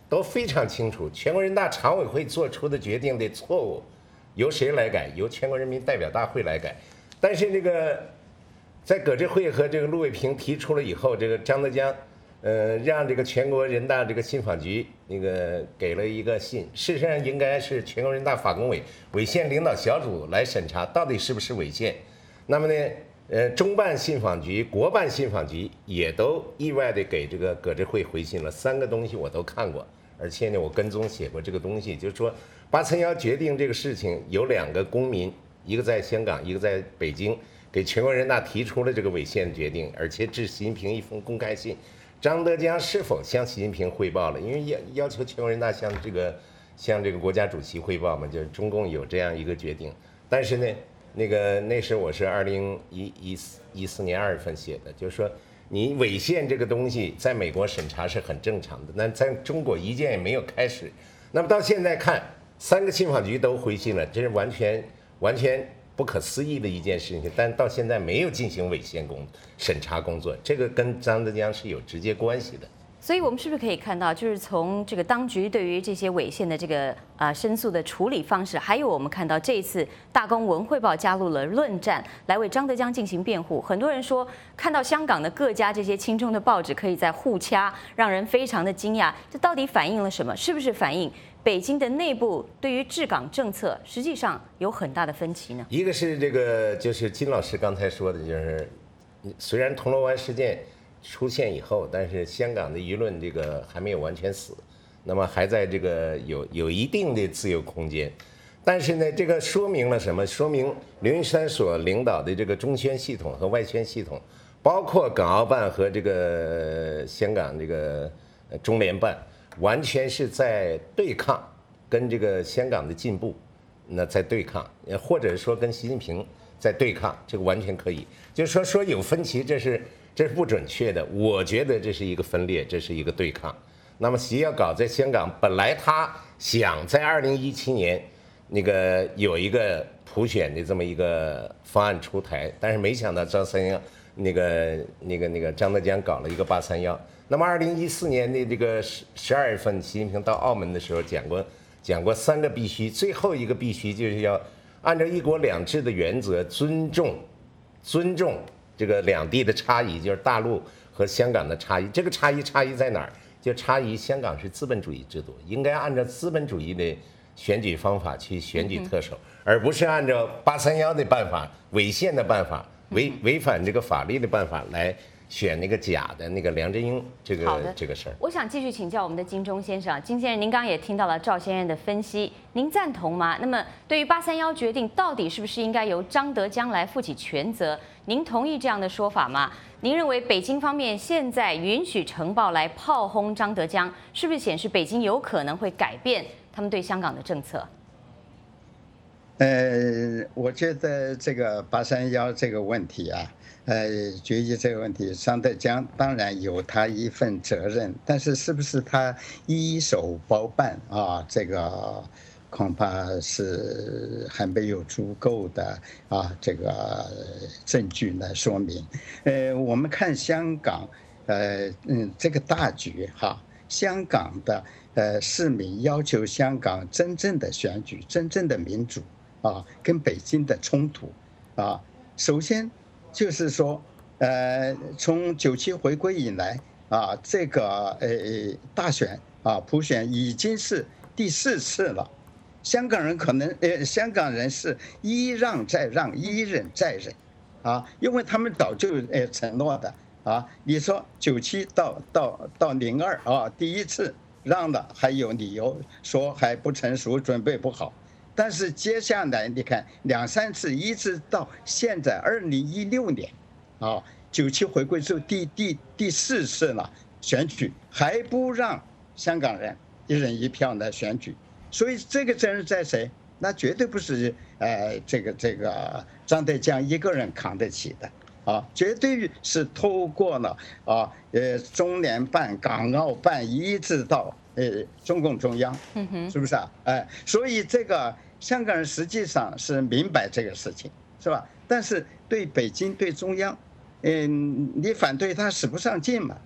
都非常清楚，全国人大常委会做出的决定的错误，由谁来改？由全国人民代表大会来改。但是这个，在葛志慧和这个陆卫平提出了以后，这个张德江，呃，让这个全国人大这个信访局那个给了一个信，事实上应该是全国人大法工委违宪领导小组来审查到底是不是违宪。那么呢？呃，中办信访局、国办信访局也都意外的给这个葛志慧回信了，三个东西我都看过，而且呢，我跟踪写过这个东西，就是说八三幺决定这个事情有两个公民，一个在香港，一个在北京，给全国人大提出了这个违宪决定，而且致习近平一封公开信。张德江是否向习近平汇报了？因为要要求全国人大向这个向这个国家主席汇报嘛，就是中共有这样一个决定，但是呢。那个那时我是二零一一一四年二月份写的，就是说你违宪这个东西在美国审查是很正常的，那在中国一件也没有开始。那么到现在看，三个信访局都回信了，这是完全完全不可思议的一件事情。但到现在没有进行违宪工审查工作，这个跟张德江是有直接关系的。 所以，我们是不是可以看到，就是从这个当局对于这些违宪的这个啊、呃、申诉的处理方式，还有我们看到这一次大公文汇报加入了论战，来为张德江进行辩护。很多人说，看到香港的各家这些亲中的报纸可以在互掐，让人非常的惊讶。这到底反映了什么？是不是反映北京的内部对于治港政策实际上有很大的分歧呢？ 一个是这个，就是金老师刚才说的，就是虽然铜锣湾事件出现以后，但是香港的舆论这个还没有完全死，那么还在这个有有一定的自由空间。但是呢，这个说明了什么？说明刘云山所领导的这个中宣系统和外宣系统，包括港澳办和这个香港这个中联办，完全是在对抗，跟这个香港的进步，那在对抗，或者说跟习近平在对抗，这个完全可以。就是说说有分歧，这是。这是不准确的，我觉得这是一个分裂，这是一个对抗。那么习要搞在香港，本来他想在二零一七年那个有一个普选的这么一个方案出台，但是没想到张三幺那个那个那个张德江搞了一个八三幺。那么二零一四年的这个十十二月份，习近平到澳门的时候讲过讲过三个必须，最后一个必须就是要按照一国两制的原则，尊重尊重。这个两地的差异，就是大陆和香港的差异。这个差异差异在哪儿？就差异香港是资本主义制度，应该按照资本主义的选举方法去选举特首，而不是按照八三幺的办法、违宪的办法、违违反这个法律的办法来选那个假的那个梁振英这个这个事儿。 我想继续请教我们的金钟先生，金先生，您刚刚也听到了赵先生的分析，您赞同吗？那么对于八三幺决定，到底是不是应该由张德江来负起全责？您同意这样的说法吗？您认为北京方面现在允许晨报来炮轰张德江，是不是显示北京有可能会改变他们对香港的政策？ 呃，我觉得这个八三幺这个问题啊，呃，决议这个问题，张德江当然有他一份责任，但是是不是他一手包办啊？这个恐怕是还没有足够的啊这个证据来说明。呃，我们看香港，呃嗯这个大局哈，香港的呃市民要求香港真正的选举、真正的民主啊，跟北京的冲突啊，首先就是说，呃，从九七回归以来啊，这个呃大选啊普选已经是第四次了。香港人可能，呃，香港人是一让再让，一忍再忍，啊，因为他们早就呃承诺的啊。你说九七到到到零二啊，第一次让了还有理由说还不成熟，准备不好，但是接下来你看两三次，一直到现在二零一六年，啊，九七回归之后第第第四次了选举，还不让香港人一人一票来选举。所以这个责任在谁？那绝对不是呃这个这个张德江一个人扛得起的啊，绝对是透过了啊呃中联办、港澳办一直到呃中共中央，是不是啊？哎，所以这个香港人实际上是明白这个事情，是吧？但是对北京对中央，嗯，你反对他使不上劲嘛？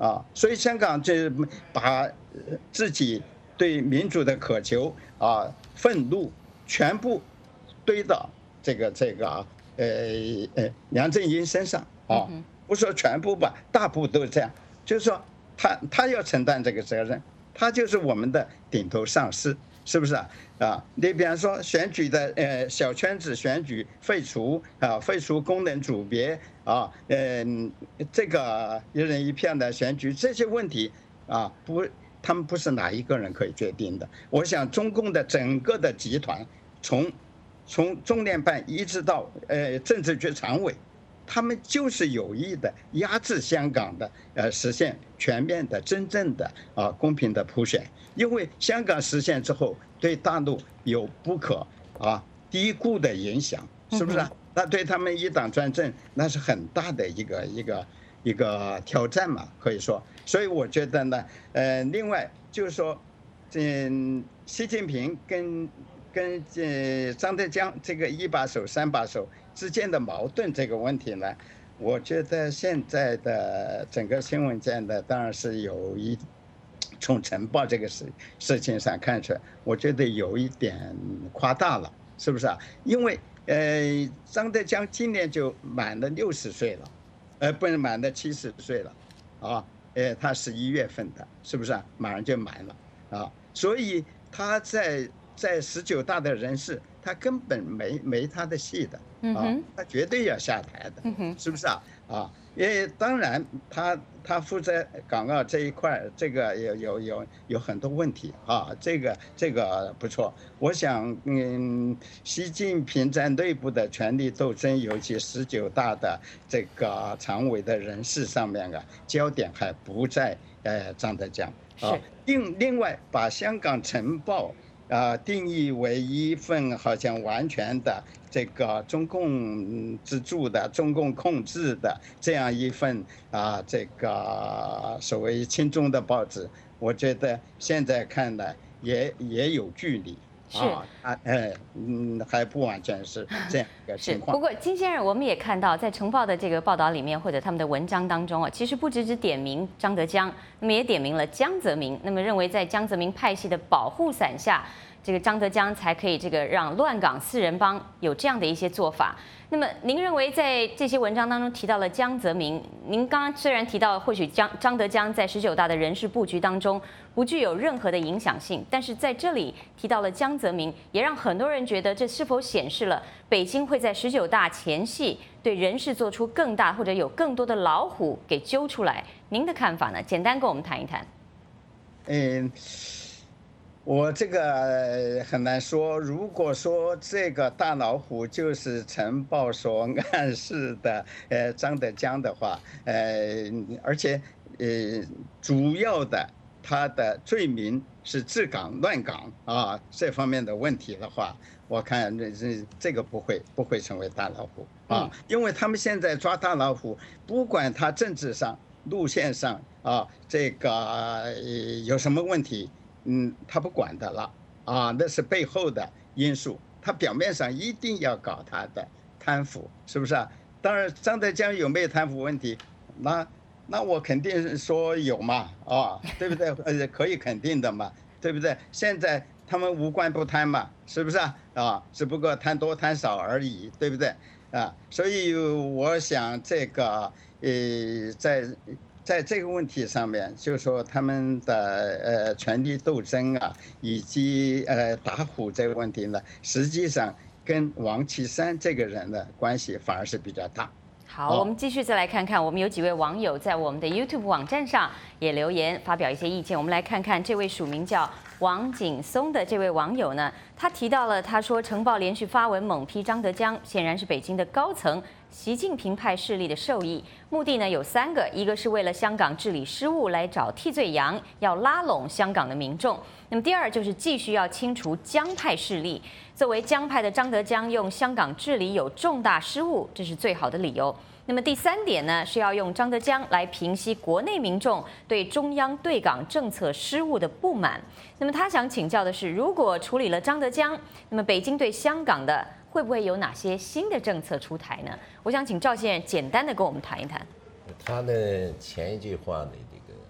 啊，所以香港就把自己对民主的渴求啊、愤怒全部堆到这个这个呃呃梁振英身上啊，不说全部吧，大部都是这样，就是说他他要承担这个责任，他就是我们的顶头上司，是不是啊？啊，你比方说选举的呃小圈子选举废除啊，废除功能组别啊，嗯、呃，这个一人一票的选举这些问题啊，不，他们不是哪一个人可以决定的。我想中共的整个的集团，从从中联办一直到呃政治局常委，他们就是有意的压制香港的呃实现全面的真正的啊公平的普选，因为香港实现之后，对大陆有不可啊低估的影响，是不是、啊？那对他们一党专政，那是很大的一个一个一个挑战嘛，可以说。所以我觉得呢，呃，另外就是说，嗯，习近平跟跟这张德江这个一把手、三把手之间的矛盾这个问题呢，我觉得现在的整个新闻界呢，当然是有一。从晨报这个事事情上看出来，我觉得有一点夸大了，是不是啊？因为呃，张德江今年就满了六十岁了，呃，不是满了七十岁了，啊，呃，他十一月份的，是不是啊？马上就满了啊，所以他在在十九大的人事，他根本没没他的戏的，啊，他绝对要下台的，是不是啊？啊。也当然他，他他负责港澳这一块，这个有有有有很多问题啊，这个这个不错。我想，嗯，习近平在内部的权力斗争，尤其十九大的这个常委的人事上面啊，焦点还不在呃张德江啊。另另外，把香港晨报啊定义为一份好像完全的。这个中共资助的、中共控制的这样一份啊，这个所谓亲中的报纸，我觉得现在看来也也有距离。 是啊，哎，嗯，还不完全是这样一个情况。 不过金先生，我们也看到在晨报的这个报道里面，或者他们的文章当中啊，其实不只只点名张德江，那么也点名了江泽民，那么认为在江泽民派系的保护伞下。这个张德江才可以这个让乱港四人帮有这样的一些做法。那么您认为在这些文章当中提到了江泽民，您刚刚虽然提到或许江张德江在十九大的人事布局当中不具有任何的影响性，但是在这里提到了江泽民，也让很多人觉得这是否显示了北京会在十九大前夕对人事做出更大或者有更多的老虎给揪出来？您的看法呢？简单跟我们谈一谈。 嗯。我这个很难说。如果说这个大老虎就是晨报所暗示的，呃，张德江的话，呃，而且呃，主要的他的罪名是治港乱港啊这方面的问题的话，我看这这这个不会不会成为大老虎啊，因为他们现在抓大老虎，不管他政治上路线上啊这个、呃、有什么问题。嗯，他不管的了啊，那是背后的因素。他表面上一定要搞他的贪腐，是不是啊？当然，张德江有没有贪腐问题？那那我肯定说有嘛，啊，对不对？呃，可以肯定的嘛，对不对？现在他们无官不贪嘛，是不是啊？啊，只不过贪多贪少而已，对不对？啊，所以我想这个呃，在。在这个问题上面，就是说他们的呃权力斗争啊，以及呃打虎这个问题呢，实际上跟王岐山这个人的关系反而是比较大。 好，我们继续再来看看，我们有几位网友在我们的 YouTube 网站上也留言发表一些意见。我们来看看这位署名叫王景松的这位网友呢，他提到了，他说晨报连续发文猛批张德江，显然是北京的高层习近平派势力的授意，目的呢有三个，一个是为了香港治理失误来找替罪羊，要拉拢香港的民众；那么第二就是继续要清除江派势力。作为江派的张德江用香港治理有重大失误，这是最好的理由。那么第三点呢，是要用张德江来平息国内民众对中央对港政策失误的不满。那么他想请教的是，如果处理了张德江，那么北京对香港的会不会有哪些新的政策出台呢？我想请赵先生简单的跟我们谈一谈。 他的前一句话的这个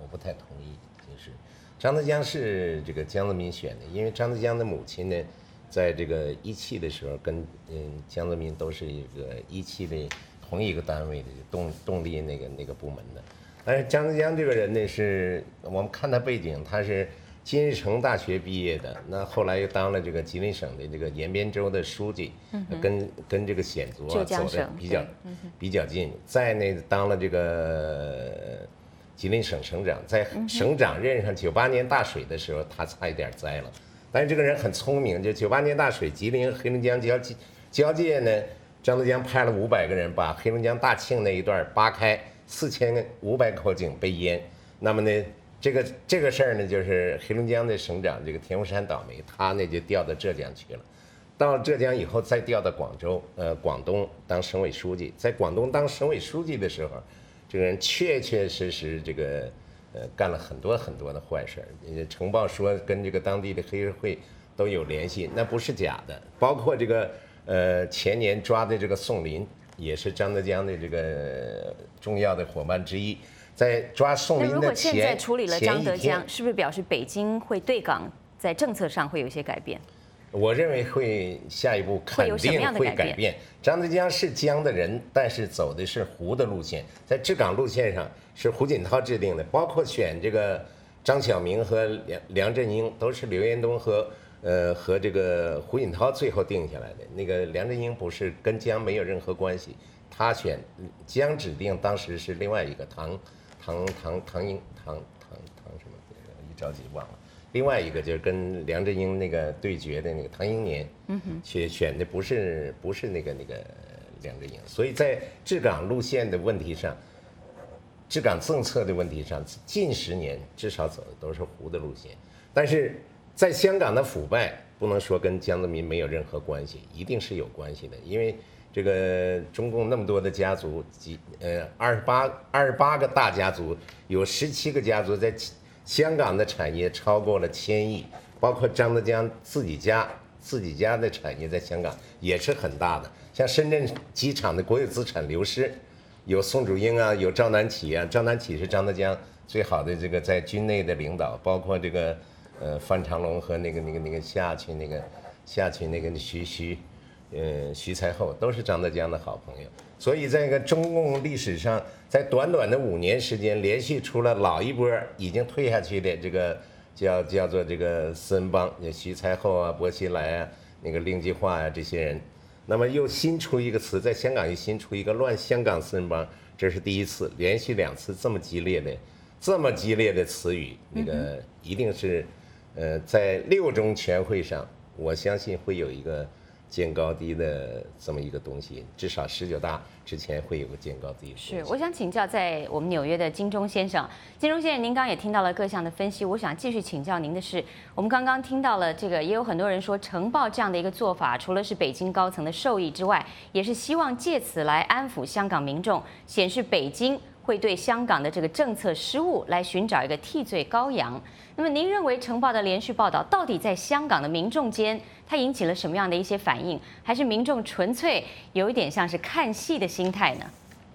不太同意，就是张德江是这个江泽民选的，因为张德江的母亲呢，在这个一汽的时候跟嗯江泽民都是一个一汽的同一个单位的动动力那个那个部门的。但是张德江这个人呢，是我们看他背景，他是金日成大学毕业的，那后来又当了这个吉林省的这个延边州的书记，嗯、跟跟这个鲜族啊走的比较、嗯、比较近。再呢，当了这个吉林省省长，在省长任上九八年大水的时候，他差一点栽了。但是这个人很聪明，就九八年大水，吉林黑龙江交界交界呢，张德江派了五百个人把黑龙江大庆那一段扒开。四千五百口井被淹，那么呢，这个这个事儿呢，就是黑龙江的省长这个田福山倒霉，他呢就调到浙江去了，到浙江以后再调到广州，呃，广东当省委书记，在广东当省委书记的时候，这个人确确实实这个呃干了很多很多的坏事儿，呈报说跟这个当地的黑社会都有联系，那不是假的，包括这个呃前年抓的这个宋林。也是张德江的这个重要的伙伴之一，在抓宋林的前， 那如果现在处理了张德江，是不是表示北京会对港在政策上会有一些改变？ 我认为会下一步肯定会改变。张德江是江的人，但是走的是湖的路线，在治港路线上是胡锦涛制定的，包括选这个张晓明和梁梁振英都是刘延东和。呃，和这个胡锦涛最后定下来的那个梁振英不是跟江没有任何关系，他选江指定当时是另外一个唐唐唐唐英唐唐唐什么，一着急忘了，另外一个就是跟梁振英那个对决的那个唐英年，嗯哼，选选的不是不是那个那个梁振英，所以在治港路线的问题上，治港政策的问题上，近十年至少走的都是胡的路线，但是。在香港的腐败不能说跟江泽民没有任何关系，一定是有关系的，因为这个中共那么多的家族，几呃二十八二十八个大家族，有十七个家族在香港的产业超过了千亿，包括张德江自己家自己家的产业在香港也是很大的，像深圳机场的国有资产流失，有宋祖英啊，有赵南起啊，赵南起是张德江最好的这个在军内的领导，包括这个。呃，范长龙和那个那个那个下去那个下去那个徐徐，呃徐才厚都是张德江的好朋友，所以在一个中共历史上，在短短的五年时间，连续出了老一波已经退下去的这个叫叫做这个四人帮，徐才厚啊、薄熙来啊、那个令计划啊这些人，那么又新出一个词，在香港又新出一个乱香港四人帮，这是第一次，连续两次这么激烈的这么激烈的词语，那个一定是。呃，在六中全会上，我相信会有一个见高低的这么一个东西，至少十九大之前会有个见高低的。 是，我想请教在我们纽约的金钟先生，金钟先生，您刚刚也听到了各项的分析，我想继续请教您的是，我们刚刚听到了这个，也有很多人说呈报这样的一个做法，除了是北京高层的授意之外，也是希望借此来安抚香港民众，显示北京会对香港的这个政策失误来寻找一个替罪羔羊。那么您认为呈报的连续报道到底在香港的民众间，它引起了什么样的一些反应？还是民众纯粹有一点像是看戏的心态呢？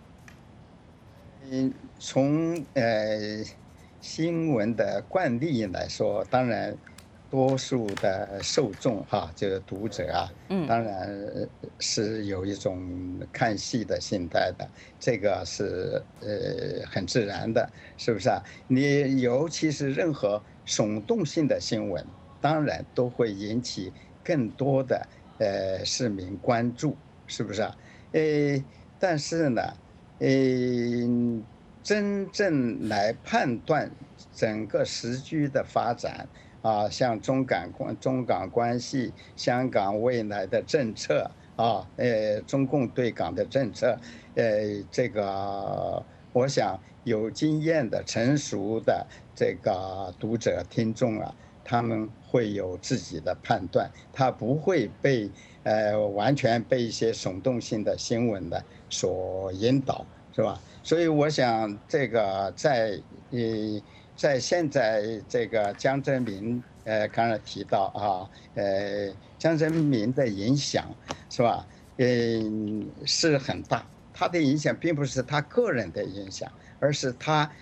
嗯，从呃新闻的惯例来说，当然多数的受众哈，就是读者啊，嗯，当然是有一种看戏的心态的，这个是呃很自然的，是不是啊？你尤其是任何耸动性的新闻，当然都会引起更多的呃市民关注，是不是啊？呃，但是呢，呃，真正来判断整个时局的发展。啊，像中港关中港关系、香港未来的政策啊，呃，中共对港的政策，呃，这个我想有经验的、成熟的这个读者听众啊，他们会有自己的判断，他不会被呃完全被一些耸动性的新闻呢所引导，是吧？所以我想这个在呃。在现在这个江泽民，呃，刚才提到啊，呃，江泽民的影响是吧？嗯，是很大。他的影响并不是他个人的影响，而是他，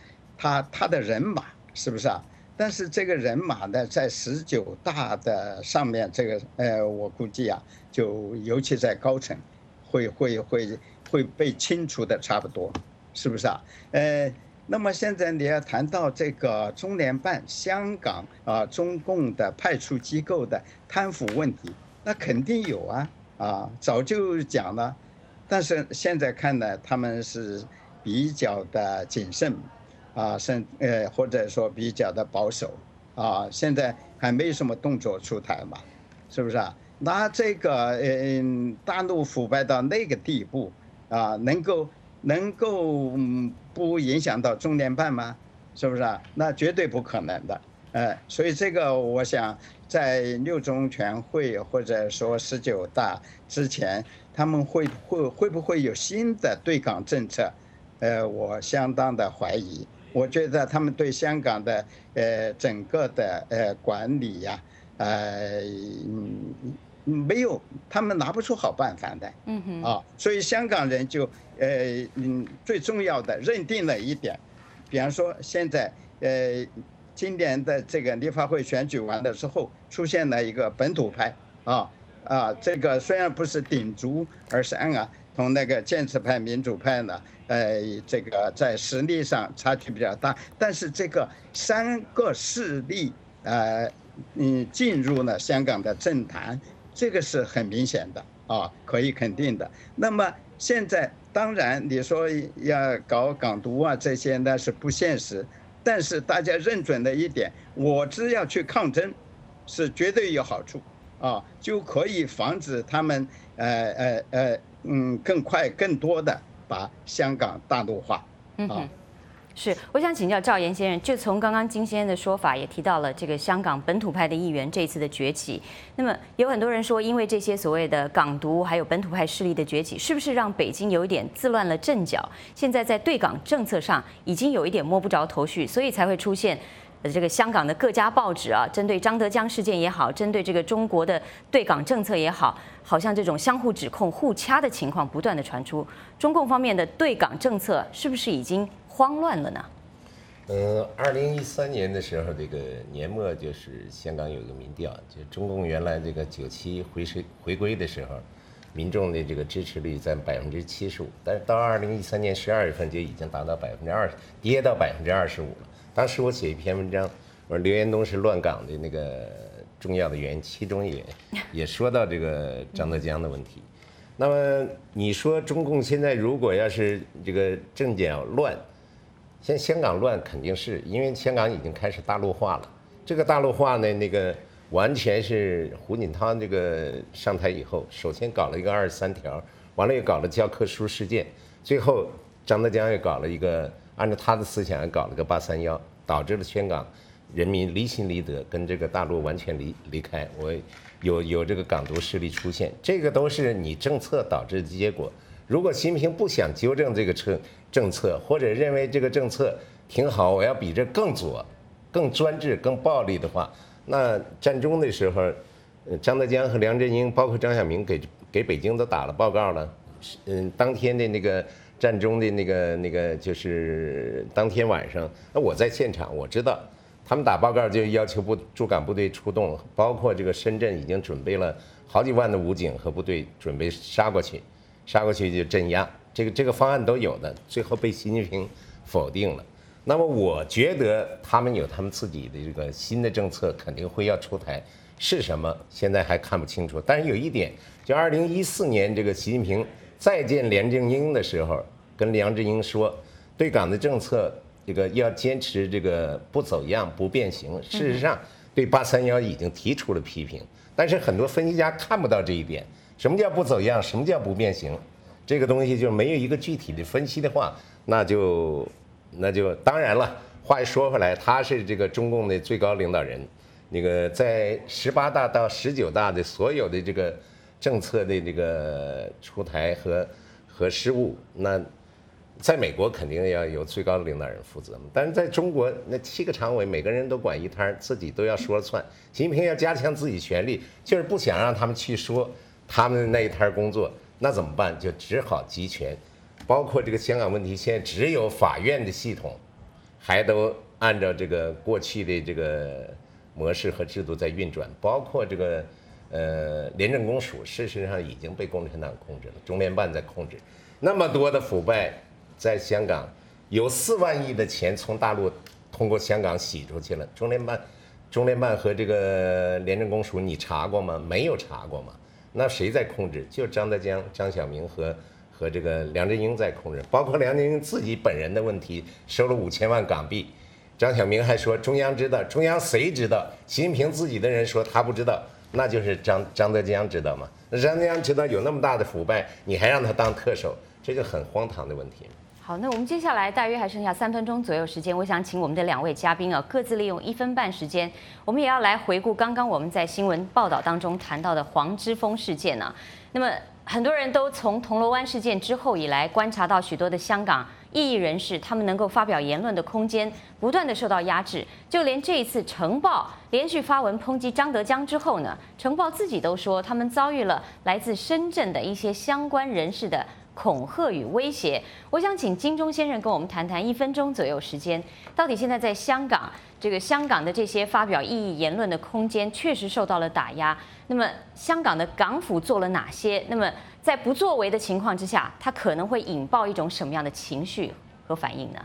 他他的人马是不是啊？但是这个人马呢，在十九大的上面，这个呃，我估计啊，就尤其在高层，会会会会被清除的差不多，是不是啊？呃，那么现在你要谈到这个中联办、香港啊，中共的派出机构的贪腐问题，那肯定有啊啊，早就讲了，但是现在看呢，他们是比较的谨慎。啊，甚呃，或者说比较的保守，啊，现在还没什么动作出台嘛，是不是啊？那这个嗯，大陆腐败到那个地步啊，能够能够、嗯、不影响到中联办吗？是不是啊？那绝对不可能的，呃，所以这个我想在六中全会或者说十九大之前，他们会会会不会有新的对港政策？呃，我相当的怀疑。我觉得他们对香港的呃整个的呃管理呀、啊，呃嗯没有，他们拿不出好办法的，嗯哼啊，所以香港人就呃嗯最重要的认定了一点，比方说现在呃今年的这个立法会选举完了之后，出现了一个本土派啊啊，这个虽然不是鼎足，而是按啊同那个建制派、民主派呢。呃，这个在实力上差距比较大，但是这个三个势力呃，嗯，进入了香港的政坛，这个是很明显的啊，可以肯定的。那么现在当然你说要搞港独啊，这些那是不现实，但是大家认准了一点，我只要去抗争，是绝对有好处啊，就可以防止他们呃呃呃嗯更快更多的。把香港大陆化， 嗯哼，是，我想请教赵岩先生，就从刚刚金先生的说法，也提到了这个香港本土派的议员这次的崛起。那么有很多人说，因为这些所谓的港独还有本土派势力的崛起，是不是让北京有一点自乱了阵脚？现在在对港政策上已经有一点摸不着头绪，所以才会出现。这个香港的各家报纸啊，针对张德江事件也好，针对这个中国的对港政策也好，好像这种相互指控、互掐的情况不断的传出。中共方面的对港政策是不是已经慌乱了呢？ 嗯，二零一三年的时候，这个年末就是香港有一个民调，就中共原来这个九七回归回归的时候，民众的这个支持率在百分之七十五，但是到二零一三年十二月份就已经达到百分之二十，跌到百分之二十五了。当时我写一篇文章，我说刘延东是乱港的那个重要的原因，其中也也说到这个张德江的问题。那么你说中共现在如果要是这个政教乱，现在香港乱肯定是因为香港已经开始大陆化了。这个大陆化呢，那个完全是胡锦涛这个上台以后，首先搞了一个二十三条，完了又搞了教科书事件，最后张德江又搞了一个。按照他的思想搞了个八三幺，导致了香港人民离心离德，跟这个大陆完全离离开。我有有这个港独势力出现，这个都是你政策导致的结果。如果习近平不想纠正这个政政策，或者认为这个政策挺好，我要比这更左、更专制、更暴力的话，那战中的时候，张德江和梁振英，包括张晓明给给北京都打了报告了。嗯，当天的那个。战中的那个那个就是当天晚上，那我在现场，我知道他们打报告就要求部驻港部队出动，包括这个深圳已经准备了好几万的武警和部队准备杀过去，杀过去就镇压，这个这个方案都有的，最后被习近平否定了。那么我觉得他们有他们自己的这个新的政策，肯定会要出台，是什么现在还看不清楚。但是有一点，就二零一四年这个习近平再见梁振英的时候。跟梁振英说，对港的政策这个要坚持这个不走样、不变形。事实上，对八三幺已经提出了批评，但是很多分析家看不到这一点。什么叫不走样？什么叫不变形？这个东西就没有一个具体的分析的话，那就那就当然了。话一说回来，他是这个中共的最高领导人，那个在十八大到十九大的所有的这个政策的这个出台和和失误，那。在美国肯定要由最高的领导人负责，但是在中国那七个常委每个人都管一摊，自己都要说了算。习近平要加强自己权力，就是不想让他们去说他们的那一摊工作，那怎么办？就只好集权。包括这个香港问题，现在只有法院的系统， 还都按照这个过去的这个模式和制度在运转，包括这个呃廉政公署，事实上已经被共产党控制了，中联办在控制，那么多的腐败，在香港有四万亿的钱从大陆通过香港洗出去了，中联办、中联办和这个廉政公署，你查过吗？没有查过吗？那谁在控制？就张德江、张晓明和和这个梁振英在控制，包括梁振英自己本人的问题，收了五千万港币。张晓明还说中央知道，中央谁知道？习近平自己的人说他不知道，那就是张张德江知道吗？那张德江知道有那么大的腐败，你还让他当特首，这个很荒唐的问题。 好，那我们接下来大约还剩下三分钟左右时间，我想请我们的两位嘉宾啊，各自利用一分半时间，我们也要来回顾刚刚我们在新闻报道当中谈到的黄之锋事件呢、啊。那么很多人都从铜锣湾事件之后以来，观察到许多的香港异议人士，他们能够发表言论的空间不断的受到压制。就连这一次晨报连续发文抨击张德江之后呢，晨报自己都说他们遭遇了来自深圳的一些相关人士的恐吓与威胁。我想请金钟先生跟我们谈谈，一分钟左右时间，到底现在在香港这个香港的这些发表异议言论的空间确实受到了打压。那么香港的港府做了哪些？那么在不作为的情况之下，它可能会引爆一种什么样的情绪和反应呢？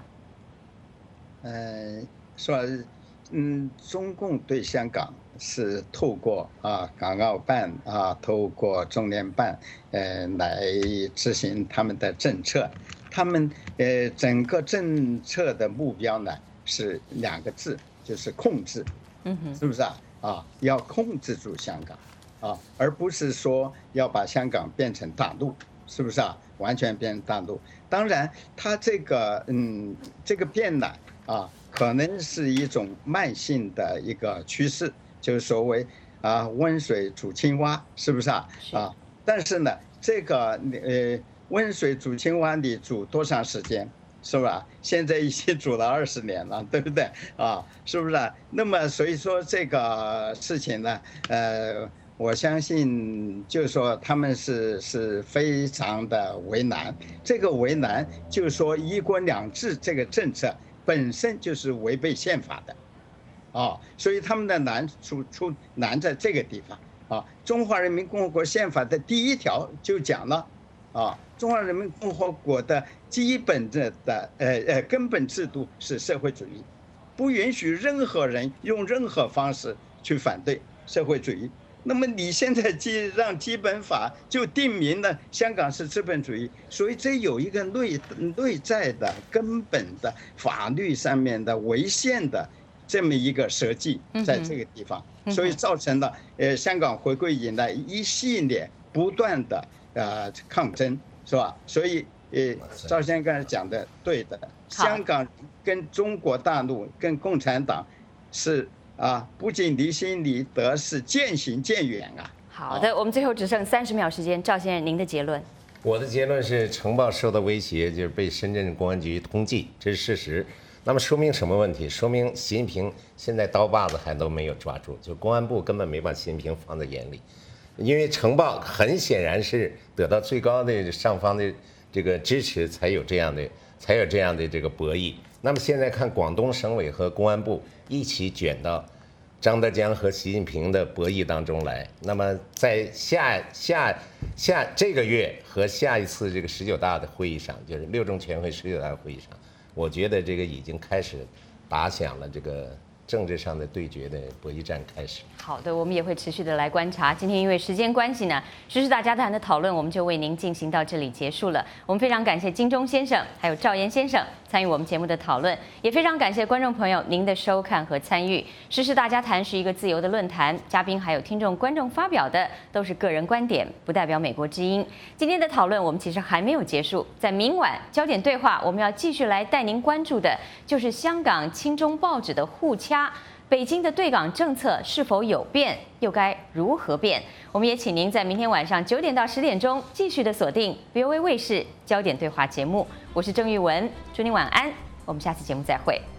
呃，说，嗯，中共对香港是透过啊港澳办啊，透过中联办，呃，来执行他们的政策。他们呃整个政策的目标呢是两个字，就是控制， 嗯哼， 是不是啊？啊，要控制住香港。啊，而不是说要把香港变成大陆，是不是啊？完全变成大陆。当然，它这个嗯，这个变呢啊，可能是一种慢性的一个趋势，就是所谓啊温水煮青蛙，是不是啊？啊，但是呢，这个呃温水煮青蛙你煮多长时间？是吧？现在已经煮了二十年了，对不对啊？是不是啊？那么所以说这个事情呢，呃。我相信，就是说他们是是非常的为难。这个为难，就是说一国两制这个政策本身就是违背宪法的，啊，所以他们的难处出难在这个地方啊。中华人民共和国宪法的第一条就讲了，啊，中华人民共和国的基本的的呃呃根本制度是社会主义，不允许任何人用任何方式去反对社会主义。那么你现在基让基本法就定明了香港是资本主义，所以这有一个内内在的根本的法律上面的违宪的这么一个设计在这个地方，所以造成了呃香港回归以来一系列不断的呃抗争，是吧？所以呃赵先生刚才讲的对的，香港跟中国大陆跟共产党是。啊，不仅离心离德，是渐行渐远啊。 好的，我们最后只剩三十秒时间，赵先生，您的结论？ 我的结论是，晨报受到威胁，就是被深圳公安局通缉，这是事实。那么说明什么问题？说明习近平现在刀把子还都没有抓住，就公安部根本没把习近平放在眼里。因为晨报很显然是得到最高的上方的这个支持，才有这样的才有这样的这个博弈。那么现在看广东省委和公安部一起卷到张德江和习近平的博弈当中来。那么在下下下这个月和下一次这个十九大的会议上，就是六中全会十九大会议上，我觉得这个已经开始打响了这个政治上的对决的博弈战开始。 好的，我们也会持续的来观察。今天因为时间关系呢，时事大家谈的讨论我们就为您进行到这里结束了。我们非常感谢金钟先生还有赵岩先生参与我们节目的讨论，也非常感谢观众朋友您的收看和参与。时事大家谈是一个自由的论坛，嘉宾还有听众观众发表的都是个人观点，不代表美国之音。今天的讨论我们其实还没有结束，在明晚焦点对话我们要继续来带您关注的就是香港亲中报纸的互掐，北京的对港政策是否有变，又该如何变？我们也请您在明天晚上九点到十点钟继续的锁定 V O A 卫视焦点对话节目。我是郑玉文，祝您晚安，我们下次节目再会。